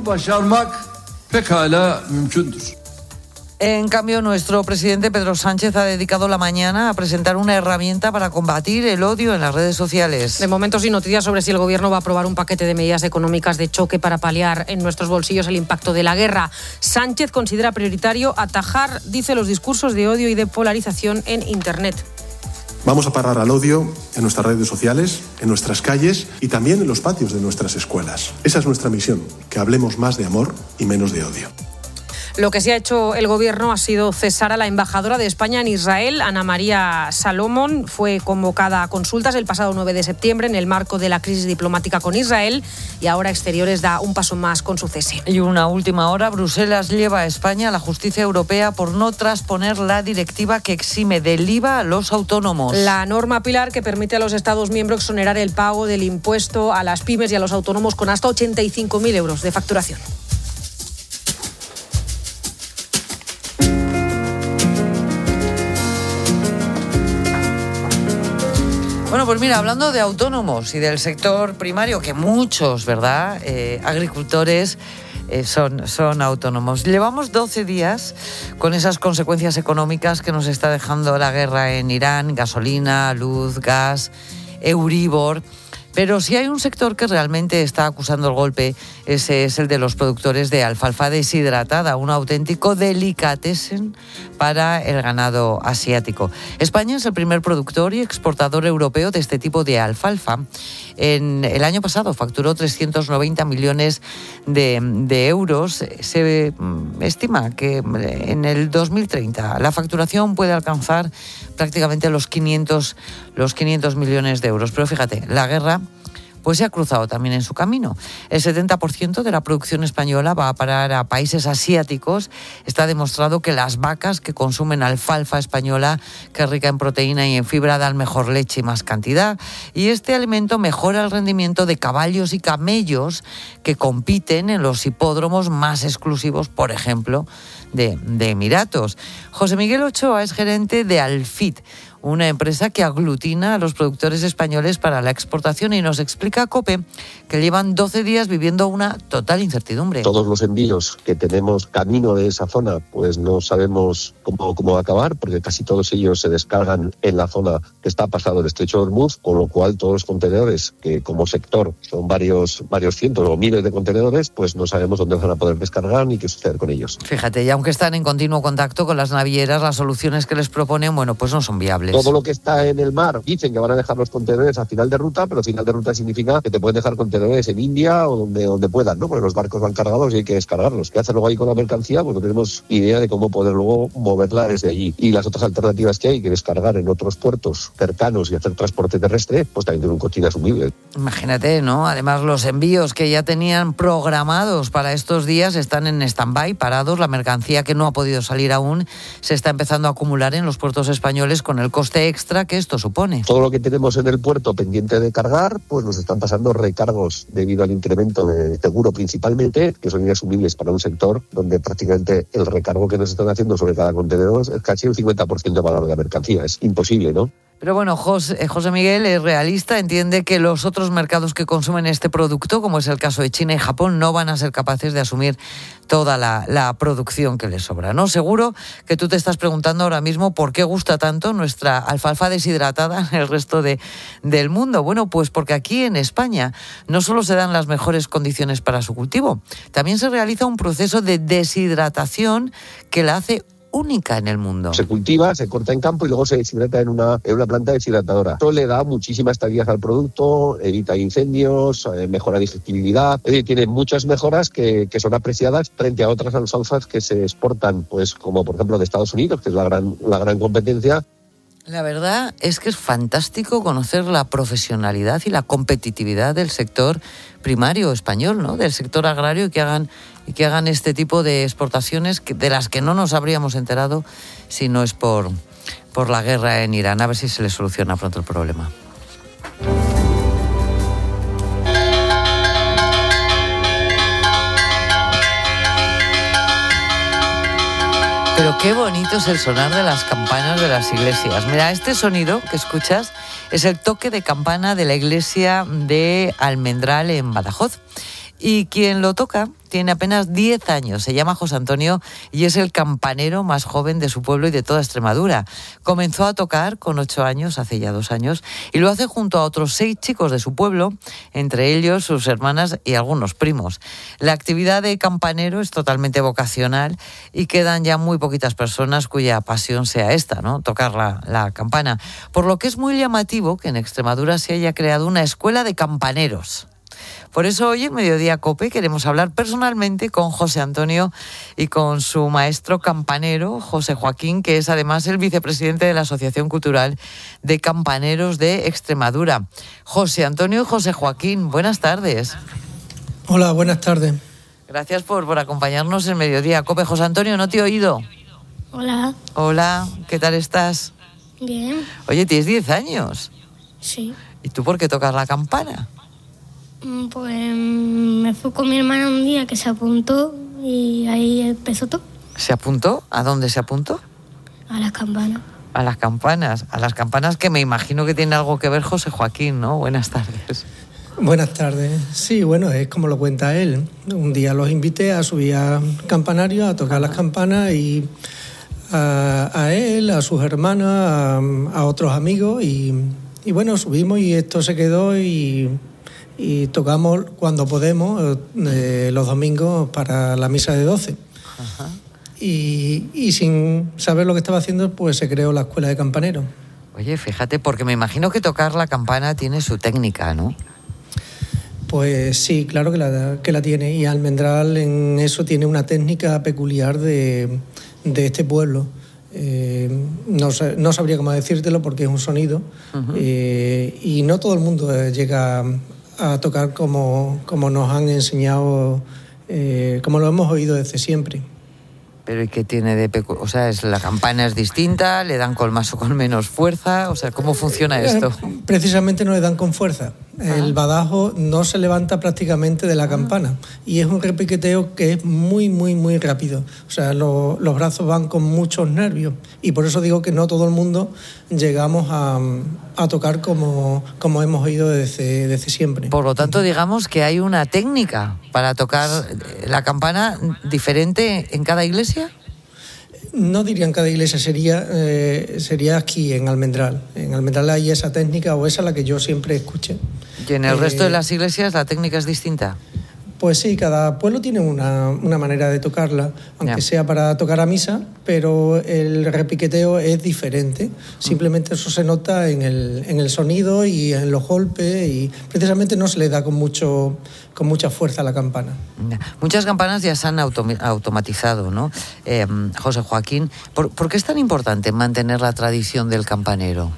En cambio, nuestro presidente Pedro Sánchez ha dedicado la mañana a presentar una herramienta para combatir el odio en las redes sociales. De momento sin noticias sobre si el Gobierno va a aprobar un paquete de medidas económicas de choque para paliar en nuestros bolsillos el impacto de la guerra. Sánchez considera prioritario atajar, dice, los discursos de odio y de polarización en Internet. Vamos a parar al odio en nuestras redes sociales, en nuestras calles y también en los patios de nuestras escuelas. Esa es nuestra misión, que hablemos más de amor y menos de odio. Lo que sí ha hecho el Gobierno ha sido cesar a la embajadora de España en Israel, Ana María Salomón. Fue convocada a consultas el pasado nueve de septiembre en el marco de la crisis diplomática con Israel y ahora Exteriores da un paso más con su cese. Y una última hora, Bruselas lleva a España a la justicia europea por no transponer la directiva que exime del I V A a los autónomos. La norma, Pilar, que permite a los Estados miembros exonerar el pago del impuesto a las pymes y a los autónomos con hasta ochenta y cinco mil euros de facturación. Bueno, pues mira, hablando de autónomos y del sector primario, que muchos, ¿verdad?, eh, agricultores eh, son, son autónomos. Llevamos doce días con esas consecuencias económicas que nos está dejando la guerra en Irán, gasolina, luz, gas, Euribor. Pero si hay un sector que realmente está acusando el golpe, ese es el de los productores de alfalfa deshidratada, un auténtico delicatessen para el ganado asiático. España es el primer productor y exportador europeo de este tipo de alfalfa. En el año pasado facturó trescientos noventa millones de, de euros. Se estima que en el dos mil treinta la facturación puede alcanzar prácticamente los quinientos, los quinientos millones de euros. Pero fíjate, la guerra pues se ha cruzado también en su camino. El setenta por ciento de la producción española va a parar a países asiáticos. Está demostrado que las vacas que consumen alfalfa española, que es rica en proteína y en fibra, dan mejor leche y más cantidad. Y este alimento mejora el rendimiento de caballos y camellos que compiten en los hipódromos más exclusivos, por ejemplo, de, de Emiratos. José Miguel Ochoa es gerente de Alfit, una empresa que aglutina a los productores españoles para la exportación, y nos explica COPE que llevan doce días viviendo una total incertidumbre. Todos los envíos que tenemos camino de esa zona, pues no sabemos cómo, cómo va a acabar, porque casi todos ellos se descargan en la zona que está pasado el estrecho de Hormuz, con lo cual todos los contenedores, que como sector son varios, varios cientos o miles de contenedores, pues no sabemos dónde van a poder descargar ni qué suceder con ellos. Fíjate, y aunque están en continuo contacto con las navieras, las soluciones que les proponen, bueno, pues no son viables. Todo lo que está en el mar, dicen que van a dejar los contenedores a final de ruta, pero final de ruta significa que te pueden dejar contenedores en India o donde, donde puedan, ¿no? Porque los barcos van cargados y hay que descargarlos. ¿Qué hacer luego ahí con la mercancía? Pues no tenemos idea de cómo poder luego moverla desde allí. Y las otras alternativas que hay, que descargar en otros puertos cercanos y hacer transporte terrestre, pues también tiene un coste inasumible. Imagínate, ¿no? Además, los envíos que ya tenían programados para estos días están en stand-by, parados. La mercancía que no ha podido salir aún se está empezando a acumular en los puertos españoles con el coste extra que esto supone. Todo lo que tenemos en el puerto pendiente de cargar, pues nos están pasando recargos debido al incremento de seguro principalmente, que son inasumibles para un sector donde prácticamente el recargo que nos están haciendo sobre cada contenedor es casi un cincuenta por ciento de valor de la mercancía. Es imposible, ¿no? Pero bueno, José, José Miguel es realista, entiende que los otros mercados que consumen este producto, como es el caso de China y Japón, no van a ser capaces de asumir toda la, la producción que les sobra, ¿no? Seguro que tú te estás preguntando ahora mismo por qué gusta tanto nuestra alfalfa deshidratada en el resto de, del mundo. Bueno, pues porque aquí en España no solo se dan las mejores condiciones para su cultivo, también se realiza un proceso de deshidratación que la hace única en el mundo. Se cultiva, se corta en campo y luego se deshidrata en una, en una planta deshidratadora. Esto le da muchísima estabilidad al producto, evita incendios, eh, mejora digestibilidad. Es decir, tiene muchas mejoras que, que son apreciadas frente a otras alfalfas que se exportan, pues como por ejemplo de Estados Unidos, que es la gran, la gran competencia. La verdad es que es fantástico conocer la profesionalidad y la competitividad del sector primario español, ¿no? Del sector agrario, y que hagan y que hagan este tipo de exportaciones que, de las que no nos habríamos enterado si no es por, por la guerra en Irán. A ver si se les soluciona pronto el problema. Pero qué bonito es el sonar de las campanas de las iglesias. Mira, este sonido que escuchas es el toque de campana de la iglesia de Almendral en Badajoz. Y quien lo toca tiene apenas diez años, se llama José Antonio y es el campanero más joven de su pueblo y de toda Extremadura. Comenzó a tocar con ocho años, hace ya dos años, y lo hace junto a otros seis chicos de su pueblo, entre ellos sus hermanas y algunos primos. La actividad de campanero es totalmente vocacional y quedan ya muy poquitas personas cuya pasión sea esta, ¿no? Tocar la, la campana. Por lo que es muy llamativo que en Extremadura se haya creado una escuela de campaneros. Por eso hoy en Mediodía COPE queremos hablar personalmente con José Antonio y con su maestro campanero, José Joaquín, que es además el vicepresidente de la Asociación Cultural de Campaneros de Extremadura. José Antonio y José Joaquín, buenas tardes. Hola, buenas tardes. Gracias por, por acompañarnos en Mediodía COPE. José Antonio, no te he oído. Hola. Hola, ¿qué tal estás? Bien. Oye, tienes diez años. Sí. ¿Y tú por qué tocas la campana? Pues me fui con mi hermana un día que se apuntó y ahí empezó todo. ¿Se apuntó? ¿A dónde se apuntó? A las campanas. A las campanas, a las campanas que me imagino que tiene algo que ver José Joaquín, ¿no? Buenas tardes. Buenas tardes. Sí, bueno, es como lo cuenta él. Un día los invité a subir a campanario, a tocar las campanas y a, a él, a sus hermanas, a, a otros amigos y, y bueno, subimos y esto se quedó y... y tocamos cuando podemos eh, los domingos para la misa de doce. Ajá. Y, y sin saber lo que estaba haciendo, pues se creó la escuela de campaneros. Oye, fíjate, porque me imagino que tocar la campana tiene su técnica, ¿no? Pues sí, claro que la, que la tiene. Y Almendral en eso tiene una técnica peculiar de, de este pueblo. Eh, no, no sabría cómo decírtelo porque es un sonido. Uh-huh. eh, y no todo el mundo llega a tocar como, como nos han enseñado, eh, como lo hemos oído desde siempre. Pero ¿y qué tiene de peculiar? O sea, ¿es, la campana es distinta? ¿Le dan con más o con menos fuerza? O sea, ¿cómo funciona esto? Eh, precisamente no le dan con fuerza. El badajo no se levanta prácticamente de la ah. campana y es un repiqueteo que es muy, muy, muy rápido. O sea, lo, los brazos van con muchos nervios y por eso digo que no todo el mundo llegamos a, a tocar como, como hemos oído desde, desde siempre. Por lo tanto, digamos que hay una técnica para tocar la campana diferente en cada iglesia. No diría en cada iglesia, sería, eh, sería aquí en Almendral. En Almendral hay esa técnica o esa la que yo siempre escuché. ¿Y en el eh, resto de las iglesias la técnica es distinta? Pues sí, cada pueblo tiene una, una manera de tocarla, aunque yeah. sea para tocar a misa, pero el repiqueteo es diferente. Simplemente eso se nota en el, en el sonido y en los golpes y precisamente no se le da con, mucho, con mucha fuerza a la campana. Muchas campanas ya se han autom- automatizado, ¿no? Eh, José Joaquín, ¿por, ¿por qué es tan importante mantener la tradición del campanero?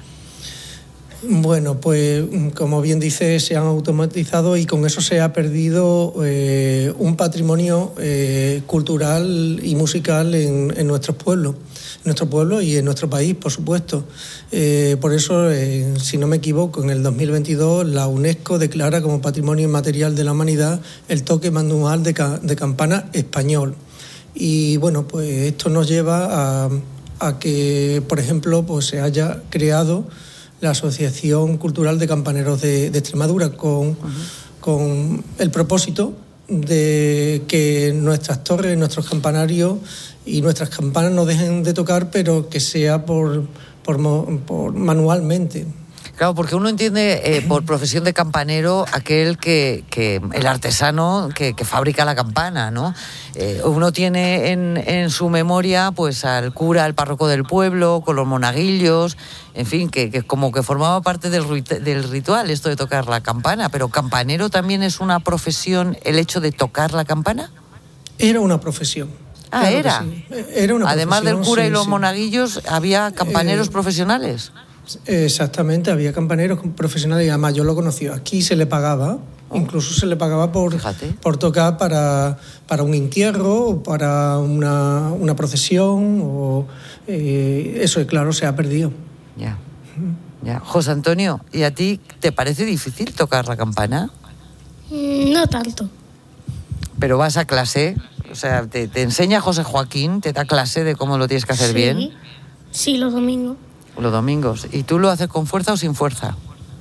Bueno, pues como bien dice, se han automatizado y con eso se ha perdido eh, un patrimonio eh, cultural y musical en, en nuestros pueblos, en nuestro pueblo y en nuestro país, por supuesto. Eh, por eso, eh, si no me equivoco, en el dos mil veintidós la UNESCO declara como Patrimonio Inmaterial de la Humanidad el toque manual de, ca- de campana español. Y bueno, pues esto nos lleva a, a que, por ejemplo, pues se haya creado la Asociación Cultural de Campaneros de, de Extremadura con, uh-huh. con el propósito de que nuestras torres, nuestros campanarios y nuestras campanas no dejen de tocar, pero que sea por, por, por manualmente. Claro, porque uno entiende eh, por profesión de campanero aquel que, que el artesano que, que fabrica la campana, ¿no? Eh, uno tiene en, en su memoria pues al cura, al párroco del pueblo, con los monaguillos, en fin, que, que como que formaba parte del, del ritual esto de tocar la campana, pero ¿campanero también es una profesión el hecho de tocar la campana? Era una profesión. Ah, claro era. Sí. Era una Además del cura sí, y los sí. monaguillos, ¿había campaneros eh, profesionales? Exactamente, había campaneros profesionales y además yo lo conocí. Aquí se le pagaba, oh. incluso se le pagaba por, por tocar para, para un entierro o para una, una procesión. O, eh, eso, claro, se ha perdido. Ya, ya. José Antonio, ¿y a ti te parece difícil tocar la campana? No tanto. ¿Pero vas a clase? O sea, ¿te, te enseña José Joaquín? ¿Te da clase de cómo lo tienes que hacer sí. bien? Sí, los domingos. Los domingos. ¿Y tú lo haces con fuerza o sin fuerza?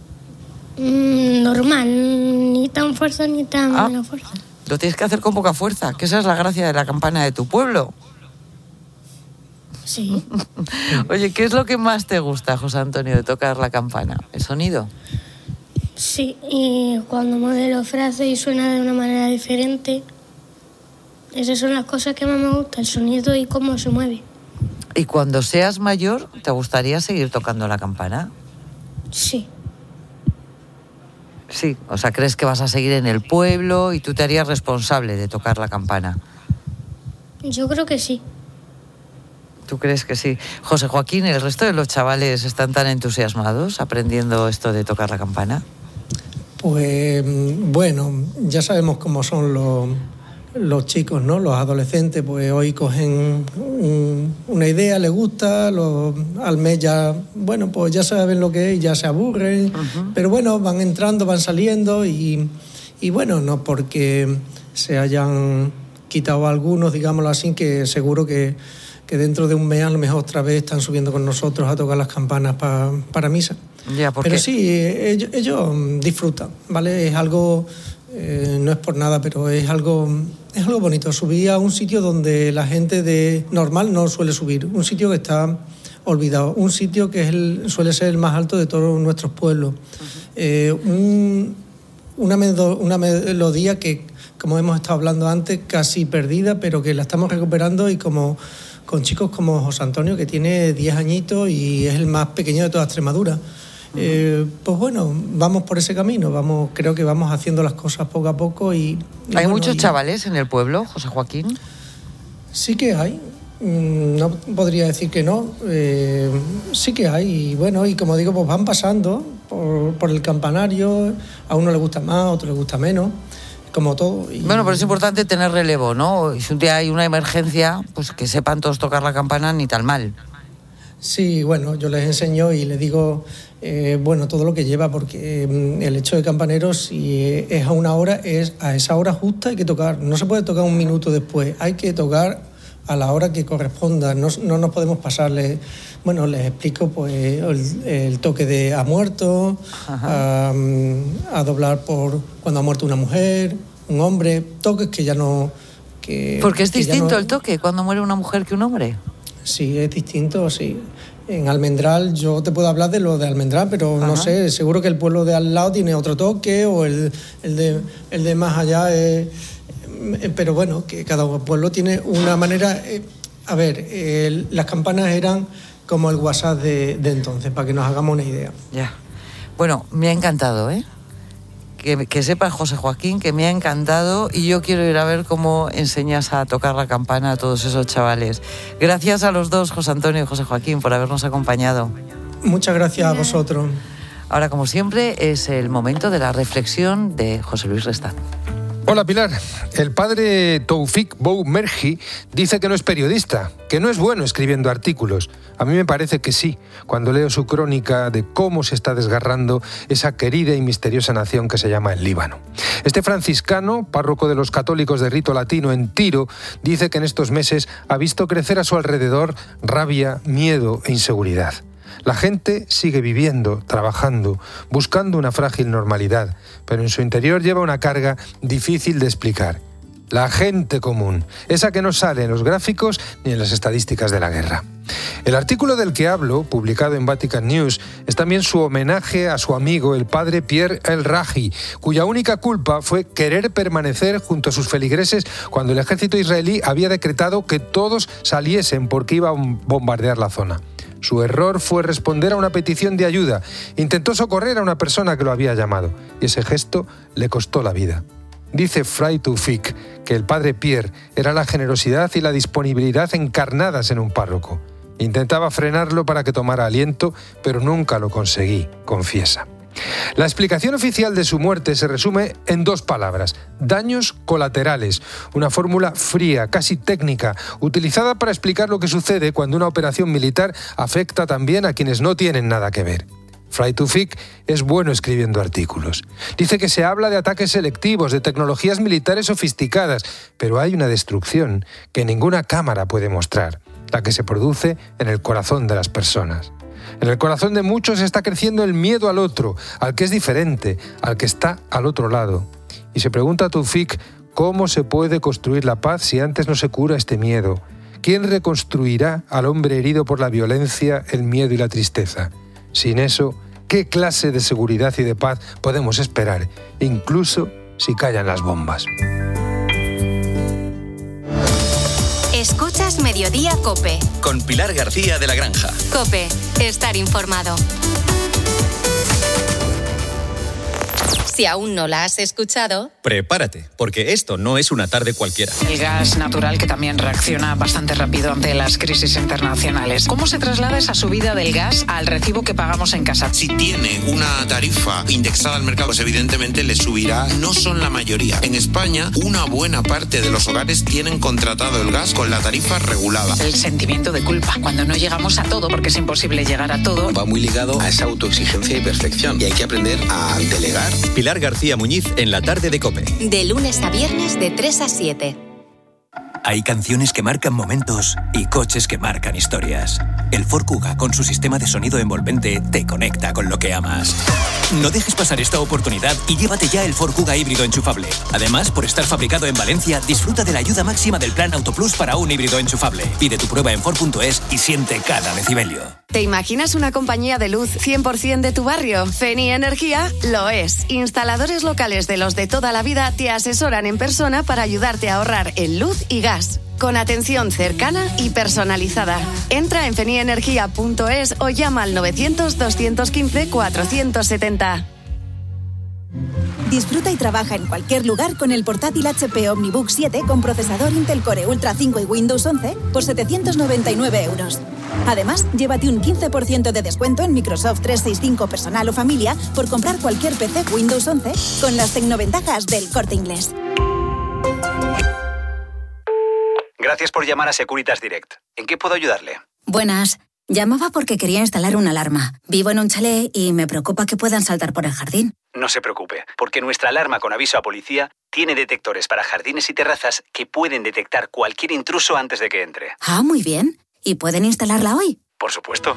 Mm, normal, ni tan fuerza ni tan ah, menos fuerza. Lo tienes que hacer con poca fuerza, que esa es la gracia de la campana de tu pueblo. Sí. Oye, ¿qué es lo que más te gusta, José Antonio, de tocar la campana? ¿El sonido? Sí, y cuando mueve los brazos y suena de una manera diferente. Esas son las cosas que más me gustan, el sonido y cómo se mueve. ¿Y cuando seas mayor, te gustaría seguir tocando la campana? Sí. Sí, o sea, ¿crees que vas a seguir en el pueblo y tú te harías responsable de tocar la campana? Yo creo que sí. ¿Tú crees que sí? José Joaquín, ¿el resto de los chavales están tan entusiasmados aprendiendo esto de tocar la campana? Pues bueno, ya sabemos cómo son los... los chicos, ¿no? Los adolescentes, pues hoy cogen un, una idea, les gusta, los, al mes ya, bueno, pues ya saben lo que es y ya se aburren, uh-huh. pero bueno, van entrando, van saliendo y, y bueno, no porque se hayan quitado algunos, digámoslo así, que seguro que, que dentro de un mes a lo mejor otra vez están subiendo con nosotros a tocar las campanas pa, para misa. Ya, porque... Pero sí, ellos, ellos disfrutan, ¿vale? Es algo... Eh, no es por nada, pero es algo es algo bonito. Subir a un sitio donde la gente de normal no suele subir, un sitio que está olvidado, un sitio que es el, suele ser el más alto de todos nuestros pueblos. Uh-huh. Eh, un, una, medo, una melodía que, como hemos estado hablando antes, casi perdida, pero que la estamos recuperando y como con chicos como José Antonio, que tiene diez añitos y es el más pequeño de toda Extremadura. Eh, pues bueno, vamos por ese camino, vamos, creo que vamos haciendo las cosas poco a poco y... y ¿Hay bueno, muchos y... chavales en el pueblo, José Joaquín? Sí que hay, no podría decir que no, eh, sí que hay, y bueno, y como digo, pues van pasando por, por el campanario, a uno le gusta más, a otro le gusta menos, como todo. Y... Bueno, pero es importante tener relevo, ¿no? Y si un día hay una emergencia, pues que sepan todos tocar la campana ni tal mal. Sí, bueno, yo les enseño y les digo eh, bueno, todo lo que lleva, porque eh, el hecho de campanero, si es a una hora, es a esa hora justa hay que tocar. No se puede tocar un minuto después, hay que tocar a la hora que corresponda. No, no nos podemos pasarle. Bueno, les explico pues el, el toque de ha muerto, a, a doblar por cuando ha muerto una mujer, un hombre, toques que ya no... Que, Porque es que distinto no, el toque cuando muere una mujer que un hombre. Sí, es distinto, sí. En Almendral, yo te puedo hablar de lo de Almendral, pero Ajá. no sé, seguro que el pueblo de al lado tiene otro toque, o el, el, de, el de más allá es... Pero bueno, que cada pueblo tiene una manera... Eh, a ver, eh, las campanas eran como el WhatsApp de, de entonces, para que nos hagamos una idea. Ya. Bueno, me ha encantado, ¿eh? Que, que sepa José Joaquín que me ha encantado y yo quiero ir a ver cómo enseñas a tocar la campana a todos esos chavales. Gracias a los dos, José Antonio y José Joaquín, por habernos acompañado. Muchas gracias a vosotros. Ahora, como siempre, es el momento de la reflexión de José Luis Restán. Hola Pilar, el padre Toufik Boumerji dice que no es periodista, que no es bueno escribiendo artículos. A mí me parece que sí, cuando leo su crónica de cómo se está desgarrando esa querida y misteriosa nación que se llama el Líbano. Este franciscano, párroco de los católicos de rito latino en Tiro, dice que en estos meses ha visto crecer a su alrededor rabia, miedo e inseguridad. La gente sigue viviendo, trabajando, buscando una frágil normalidad, pero en su interior lleva una carga difícil de explicar. La gente común, esa que no sale en los gráficos ni en las estadísticas de la guerra. El artículo del que hablo, publicado en Vatican News, es también su homenaje a su amigo, el padre Pierre El-Raji, cuya única culpa fue querer permanecer junto a sus feligreses cuando el ejército israelí había decretado que todos saliesen porque iba a bombardear la zona. Su error fue responder a una petición de ayuda. Intentó socorrer a una persona que lo había llamado, y ese gesto le costó la vida. Dice Fray Toufik que el padre Pierre era la generosidad y la disponibilidad encarnadas en un párroco. Intentaba frenarlo para que tomara aliento, pero nunca lo conseguí, confiesa. La explicación oficial de su muerte se resume en dos palabras: daños colaterales, una fórmula fría, casi técnica, utilizada para explicar lo que sucede cuando una operación militar afecta también a quienes no tienen nada que ver. Fray Toufik es bueno escribiendo artículos. Dice que se habla de ataques selectivos, de tecnologías militares sofisticadas, pero hay una destrucción que ninguna cámara puede mostrar, la que se produce en el corazón de las personas. En el corazón de muchos está creciendo el miedo al otro, al que es diferente, al que está al otro lado. Y se pregunta a Toufik cómo se puede construir la paz si antes no se cura este miedo. ¿Quién reconstruirá al hombre herido por la violencia, el miedo y la tristeza? Sin eso, ¿qué clase de seguridad y de paz podemos esperar, incluso si callan las bombas? Escuchas Mediodía COPE. Con Pilar García de la Granja. COPE, estar informado. Si aún no la has escuchado... Prepárate, porque esto no es una tarde cualquiera. El gas natural, que también reacciona bastante rápido ante las crisis internacionales. ¿Cómo se traslada esa subida del gas al recibo que pagamos en casa? Si tiene una tarifa indexada al mercado, pues evidentemente le subirá. No son la mayoría. En España, una buena parte de los hogares tienen contratado el gas con la tarifa regulada. El sentimiento de culpa, cuando no llegamos a todo, porque es imposible llegar a todo. Va muy ligado a esa autoexigencia y perfección. Y hay que aprender a delegar. Pilar García Muñiz en la tarde de COPE. De lunes a viernes de tres a siete. Hay canciones que marcan momentos y coches que marcan historias. El Ford Kuga, con su sistema de sonido envolvente, te conecta con lo que amas. No dejes pasar esta oportunidad y llévate ya el Ford Kuga híbrido enchufable. Además, por estar fabricado en Valencia, disfruta de la ayuda máxima del Plan Autoplus para un híbrido enchufable. Pide tu prueba en Ford punto es y siente cada decibelio. ¿Te imaginas una compañía de luz cien por ciento de tu barrio? Feni Energía lo es. Instaladores locales de los de toda la vida te asesoran en persona para ayudarte a ahorrar en luz y gas, con atención cercana y personalizada. Entra en feni energía punto es o llama al novecientos, doscientos quince, cuatrocientos setenta. Disfruta y trabaja en cualquier lugar con el portátil H P OmniBook siete con procesador Intel Core Ultra cinco y Windows once por setecientos noventa y nueve euros. Además, llévate un quince por ciento de descuento en Microsoft trescientos sesenta y cinco Personal o Familia por comprar cualquier P C Windows once con las tecnoventajas del Corte Inglés. Gracias por llamar a Securitas Direct. ¿En qué puedo ayudarle? Buenas. Llamaba porque quería instalar una alarma. Vivo en un chalet y me preocupa que puedan saltar por el jardín. No se preocupe, porque nuestra alarma con aviso a policía tiene detectores para jardines y terrazas que pueden detectar cualquier intruso antes de que entre. Ah, muy bien. ¿Y pueden instalarla hoy? Por supuesto.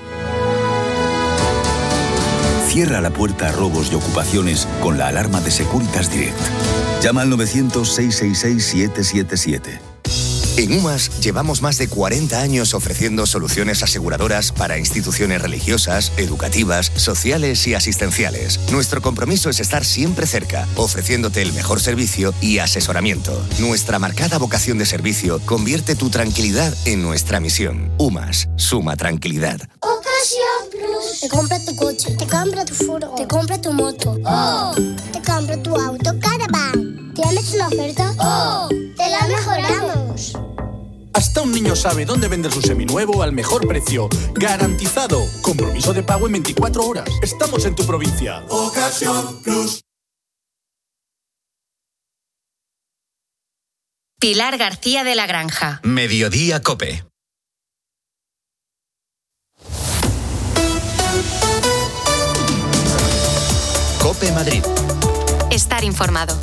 Cierra la puerta a robos y ocupaciones con la alarma de Securitas Direct. Llama al novecientos, seiscientos sesenta y seis, siete siete siete. En UMAS llevamos más de cuarenta años ofreciendo soluciones aseguradoras para instituciones religiosas, educativas, sociales y asistenciales. Nuestro compromiso es estar siempre cerca, ofreciéndote el mejor servicio y asesoramiento. Nuestra marcada vocación de servicio convierte tu tranquilidad en nuestra misión. UMAS, suma tranquilidad. Ocasión Plus. Te compra tu coche, te compra tu furgo, te compra tu moto. ¡Oh! Te compra tu auto Caravan. ¿Tienes una oferta? ¡Oh! ¡Te la mejoramos! Hasta un niño sabe dónde vender su seminuevo al mejor precio. ¡Garantizado! Compromiso de pago en veinticuatro horas. Estamos en tu provincia. Ocasión Plus. Pilar García de la Granja. Mediodía COPE. COPE Madrid. Estar informado.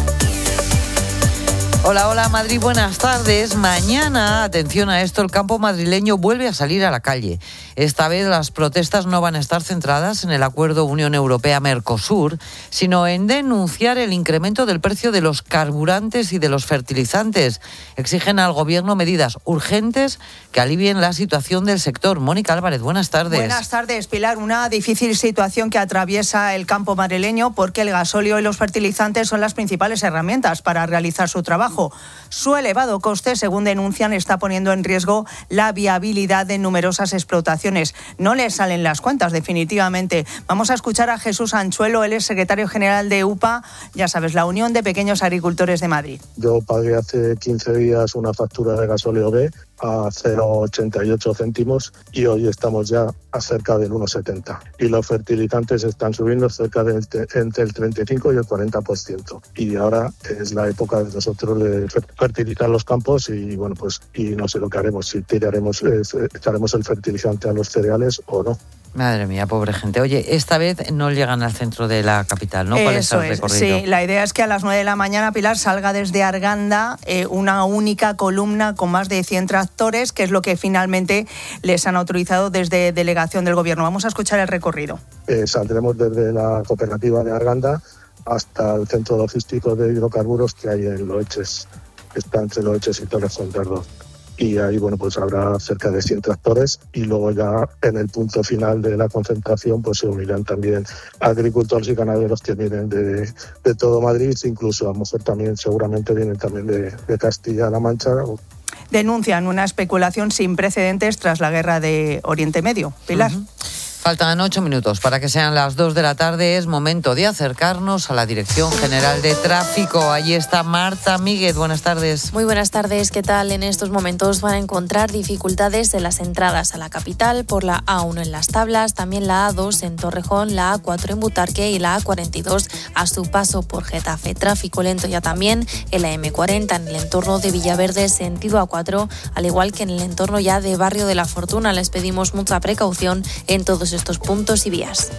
Hola, hola Madrid, buenas tardes. Mañana, atención a esto, el campo madrileño vuelve a salir a la calle. Esta vez las protestas no van a estar centradas en el acuerdo Unión Europea-Mercosur, sino en denunciar el incremento del precio de los carburantes y de los fertilizantes. Exigen al gobierno medidas urgentes que alivien la situación del sector. Mónica Álvarez, buenas tardes. Buenas tardes, Pilar. Una difícil situación que atraviesa el campo madrileño porque el gasóleo y los fertilizantes son las principales herramientas para realizar su trabajo. Su elevado coste, según denuncian, está poniendo en riesgo la viabilidad de numerosas explotaciones. No les salen las cuentas, definitivamente. Vamos a escuchar a Jesús Anchuelo, él es secretario general de U P A, ya sabes, la Unión de Pequeños Agricultores de Madrid. Yo pagué hace quince días una factura de gasóleo B a cero coma ochenta y ocho céntimos y hoy estamos ya a cerca del uno coma setenta. Y los fertilizantes están subiendo cerca del entre el treinta y cinco y el cuarenta por ciento. Y ahora es la época de nosotros de fertilizar los campos y bueno, pues y no sé lo que haremos, si tiraremos, eh, echaremos el fertilizante a los cereales o no. Madre mía, pobre gente. Oye, esta vez no llegan al centro de la capital, ¿no? ¿Cuál Eso es el recorrido? Es, sí, la idea es que a las nueve de la mañana, Pilar, salga desde Arganda eh, una única columna con más de cien tractores, que es lo que finalmente les han autorizado desde delegación del Gobierno. Vamos a escuchar el recorrido. Eh, saldremos desde la cooperativa de Arganda hasta el centro logístico de hidrocarburos que hay en Loeches, que está entre Loeches y Torrejón. Y ahí, bueno, pues habrá cerca de cien tractores y luego ya en el punto final de la concentración pues se unirán también agricultores y ganaderos que vienen de, de todo Madrid, incluso a lo mejor también seguramente vienen también de, de Castilla-La Mancha. Denuncian una especulación sin precedentes tras la guerra de Oriente Medio. Pilar. Uh-huh. Faltan ocho minutos para que sean las dos de la tarde. Es momento de acercarnos a la Dirección General de Tráfico. Allí está Marta Míguez. Buenas tardes. Muy buenas tardes. ¿Qué tal? En estos momentos van a encontrar dificultades en las entradas a la capital por la A uno en Las Tablas, también la A dos en Torrejón, la A cuatro en Butarque y la A cuarenta y dos a su paso por Getafe. Tráfico lento ya también en la eme cuarenta en el entorno de Villaverde, sentido A cuatro, al igual que en el entorno ya de Barrio de la Fortuna. Les pedimos mucha precaución en todos estos puntos y vías.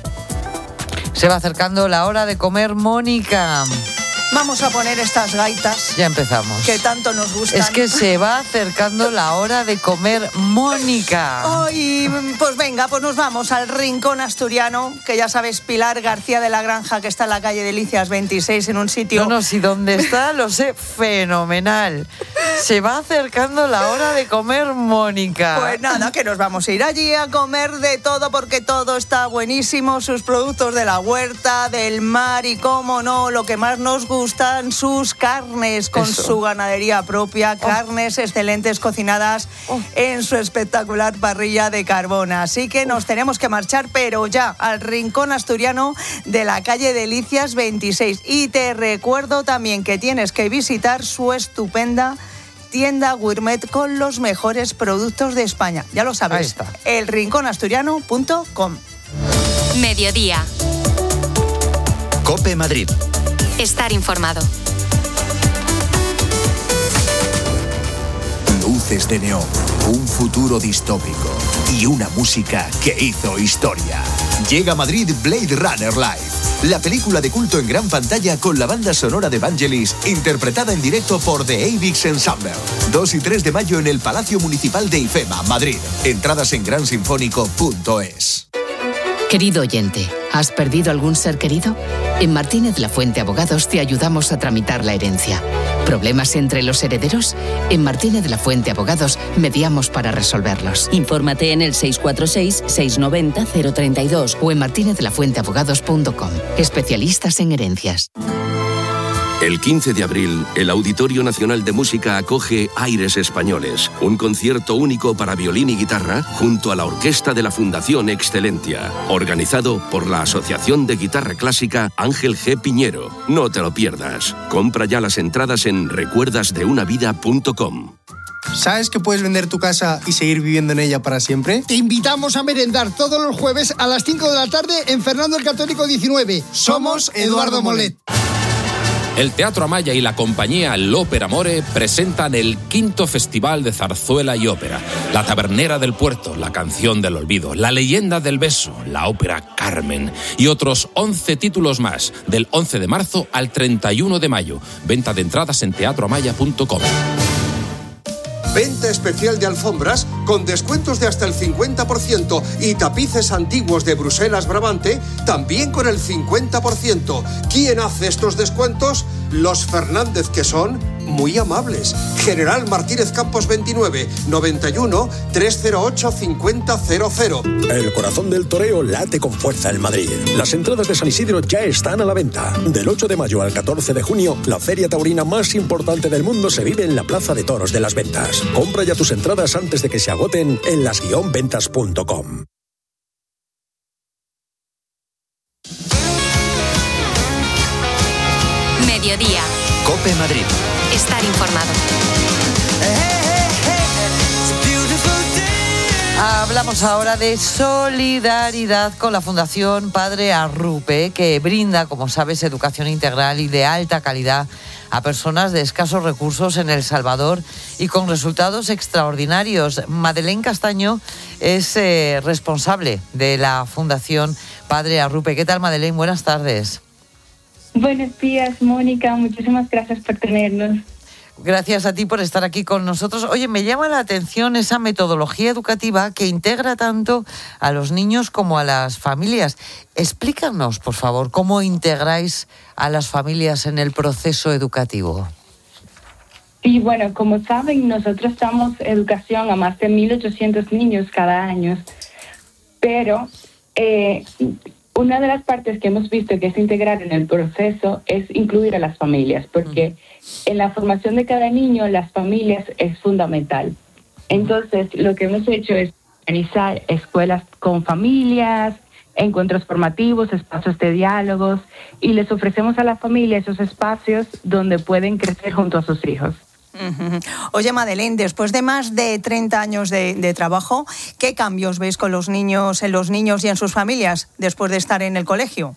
Se va acercando la hora de comer, Mónica. Vamos a poner estas gaitas. Ya empezamos. Que tanto nos gustan. Es que se va acercando la hora de comer, Mónica. Ay, pues venga, pues nos vamos al Rincón Asturiano, que ya sabes, Pilar García de la Granja, que está en la calle Delicias veintiséis, en un sitio... No, no, si dónde está lo sé, fenomenal. Se va acercando la hora de comer, Mónica. Pues nada, que nos vamos a ir allí a comer de todo, porque todo está buenísimo, sus productos de la huerta, del mar y, cómo no, lo que más nos gusta, gustan sus carnes con Eso. su ganadería propia, oh. carnes excelentes cocinadas oh. en su espectacular parrilla de carbón. Así que nos oh. tenemos que marchar, pero ya, al Rincón Asturiano de la calle Delicias veintiséis. Y te recuerdo también que tienes que visitar su estupenda tienda gourmet con los mejores productos de España. Ya lo sabes, Ahí está. el rincón asturiano punto com. Mediodía. COPE Madrid. Estar informado. Luces de neón, un futuro distópico. y una música que hizo historia. Llega a Madrid Blade Runner Live, la película de culto en gran pantalla con la banda sonora de Vangelis, interpretada en directo por The Avix Ensemble. dos y tres de mayo en el Palacio Municipal de IFEMA, Madrid. Entradas en gran sinfónico punto es. Querido oyente, ¿has perdido algún ser querido? En Martínez La Fuente Abogados te ayudamos a tramitar la herencia. ¿Problemas entre los herederos? En Martínez La Fuente Abogados mediamos para resolverlos. Infórmate en el seis cuatro seis, seis nueve cero, cero tres dos o en martínez de la fuente abogados punto com. Especialistas en herencias. El quince de abril, el Auditorio Nacional de Música acoge Aires Españoles, un concierto único para violín y guitarra junto a la orquesta de la Fundación Excelentia, organizado por la Asociación de Guitarra Clásica Ángel G. Piñero. No te lo pierdas. Compra ya las entradas en recuerdas de una vida punto com. ¿Sabes que puedes vender tu casa y seguir viviendo en ella para siempre? Te invitamos a merendar todos los jueves a las cinco de la tarde en Fernando el Católico diecinueve. Somos Eduardo Molet. El Teatro Amaya y la compañía L'Ópera Amore presentan el quinto Festival de Zarzuela y Ópera. La Tabernera del Puerto, La Canción del Olvido, La Leyenda del Beso, la Ópera Carmen y otros once títulos más, del once de marzo al treinta y uno de mayo. Venta de entradas en teatro amaya punto com. Venta especial de alfombras con descuentos de hasta el cincuenta por ciento y tapices antiguos de Bruselas Brabante también con el cincuenta por ciento. ¿Quién hace estos descuentos? Los Fernández, que son muy amables. General Martínez Campos veintinueve, noventa y uno, trescientos ocho, cincuenta cero cero. El corazón del toreo late con fuerza en Madrid. Las entradas de San Isidro ya están a la venta. Del ocho de mayo al catorce de junio, la feria taurina más importante del mundo se vive en la Plaza de Toros de Las Ventas. Compra ya tus entradas antes de que se agoten en las guion ventas punto com. Mediodía. COPE Madrid. Estar informado. Hablamos ahora de solidaridad con la Fundación Padre Arrupe, que brinda, como sabes, educación integral y de alta calidad a personas de escasos recursos en El Salvador y con resultados extraordinarios. Madeleine Castaño es eh, responsable de la Fundación Padre Arrupe. ¿Qué tal, Madeleine? Buenas tardes. Buenos días, Mónica. Muchísimas gracias por tenernos. Gracias a ti por estar aquí con nosotros. Oye, me llama la atención esa metodología educativa que integra tanto a los niños como a las familias. Explícanos, por favor, cómo integráis a las familias en el proceso educativo. Y bueno, como saben, nosotros damos educación a más de mil ochocientos niños cada año, pero eh, una de las partes que hemos visto que es integrar en el proceso es incluir a las familias, porque en la formación de cada niño, las familias es fundamental. Entonces, lo que hemos hecho es organizar escuelas con familias, encuentros formativos, espacios de diálogos, y les ofrecemos a la familia esos espacios donde pueden crecer junto a sus hijos. Uh-huh. Oye, Madeleine, después de más de treinta años de, de trabajo, ¿qué cambios veis con los niños, en los niños y en sus familias después de estar en el colegio?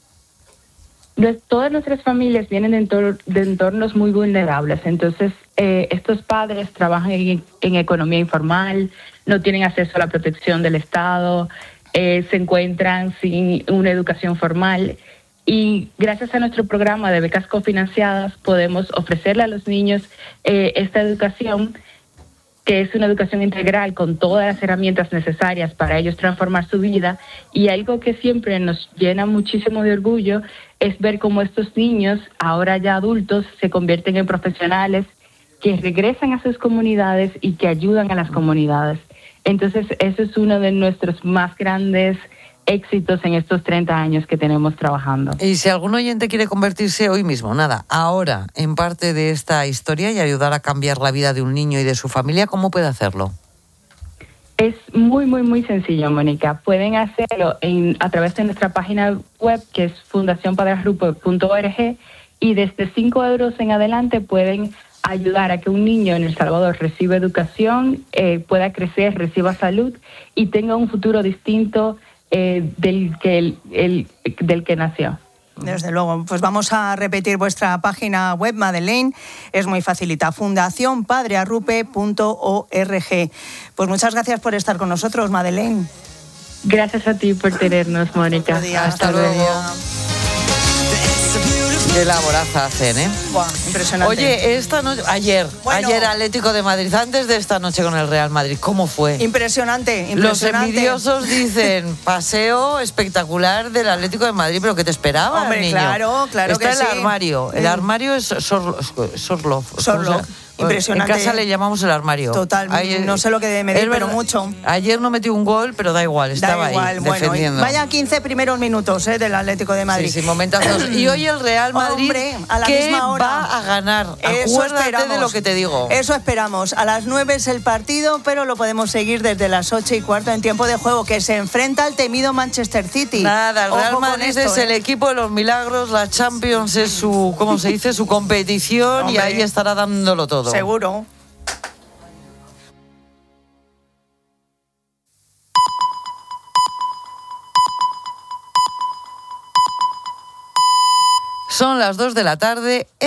Todas nuestras familias vienen de, entor- de entornos muy vulnerables, entonces eh, estos padres trabajan en, en economía informal, no tienen acceso a la protección del Estado, eh, se encuentran sin una educación formal, y gracias a nuestro programa de becas cofinanciadas podemos ofrecerle a los niños eh, esta educación, que es una educación integral con todas las herramientas necesarias para ellos transformar su vida. Y algo que siempre nos llena muchísimo de orgullo es ver cómo estos niños, ahora ya adultos, se convierten en profesionales que regresan a sus comunidades y que ayudan a las comunidades. Entonces, eso es uno de nuestros más grandes éxitos en estos treinta años que tenemos trabajando. Y si algún oyente quiere convertirse hoy mismo, nada, ahora, en parte de esta historia y ayudar a cambiar la vida de un niño y de su familia, ¿cómo puede hacerlo? Es muy, muy, muy sencillo, Mónica. Pueden hacerlo en, a través de nuestra página web, que es fundación padre arrupe punto org, y desde cinco euros en adelante pueden ayudar a que un niño en El Salvador reciba educación, eh, pueda crecer, reciba salud y tenga un futuro distinto Eh, del que el, el, del que nació. Desde luego. Pues vamos a repetir vuestra página web, Madeleine. Es muy facilita, fundación padre arrupe punto org. Pues muchas gracias por estar con nosotros, Madeleine. Gracias a ti por tenernos, Mónica. Hasta, Hasta luego. Qué laboraza hacen, ¿eh? Buah, impresionante. Oye, esta noche, ayer, bueno, ayer Atlético de Madrid, antes de esta noche con el Real Madrid, ¿cómo fue? Impresionante, impresionante. Los envidiosos dicen, paseo espectacular del Atlético de Madrid, pero ¿qué te esperaba, Hombre, niño? claro, claro Está que el sí. armario, el armario es Sorlo- Sorlov. Sorlov. Impresionante. En casa le llamamos el armario. Total, Ahí, no sé lo que debe medir, pero verdad, mucho. Ayer no metió un gol, pero da igual, estaba da igual, ahí bueno, defendiendo. Vaya quince primeros minutos eh, del Atlético de Madrid. Sí, sí, momentazos. Y hoy el Real Madrid, Hombre, a la ¿qué misma hora va a ganar? Eso Acuérdate esperamos. de lo que te digo. Eso esperamos. A las nueve es el partido, pero lo podemos seguir desde las ocho y cuarto en tiempo de juego, que se enfrenta al temido Manchester City. Nada, el Ojo Real con Madrid esto, es ¿eh? el equipo de los milagros, la Champions es su, ¿cómo se dice? Su competición. Hombre, y ahí estará dándolo todo. Seguro. Son las dos de la tarde.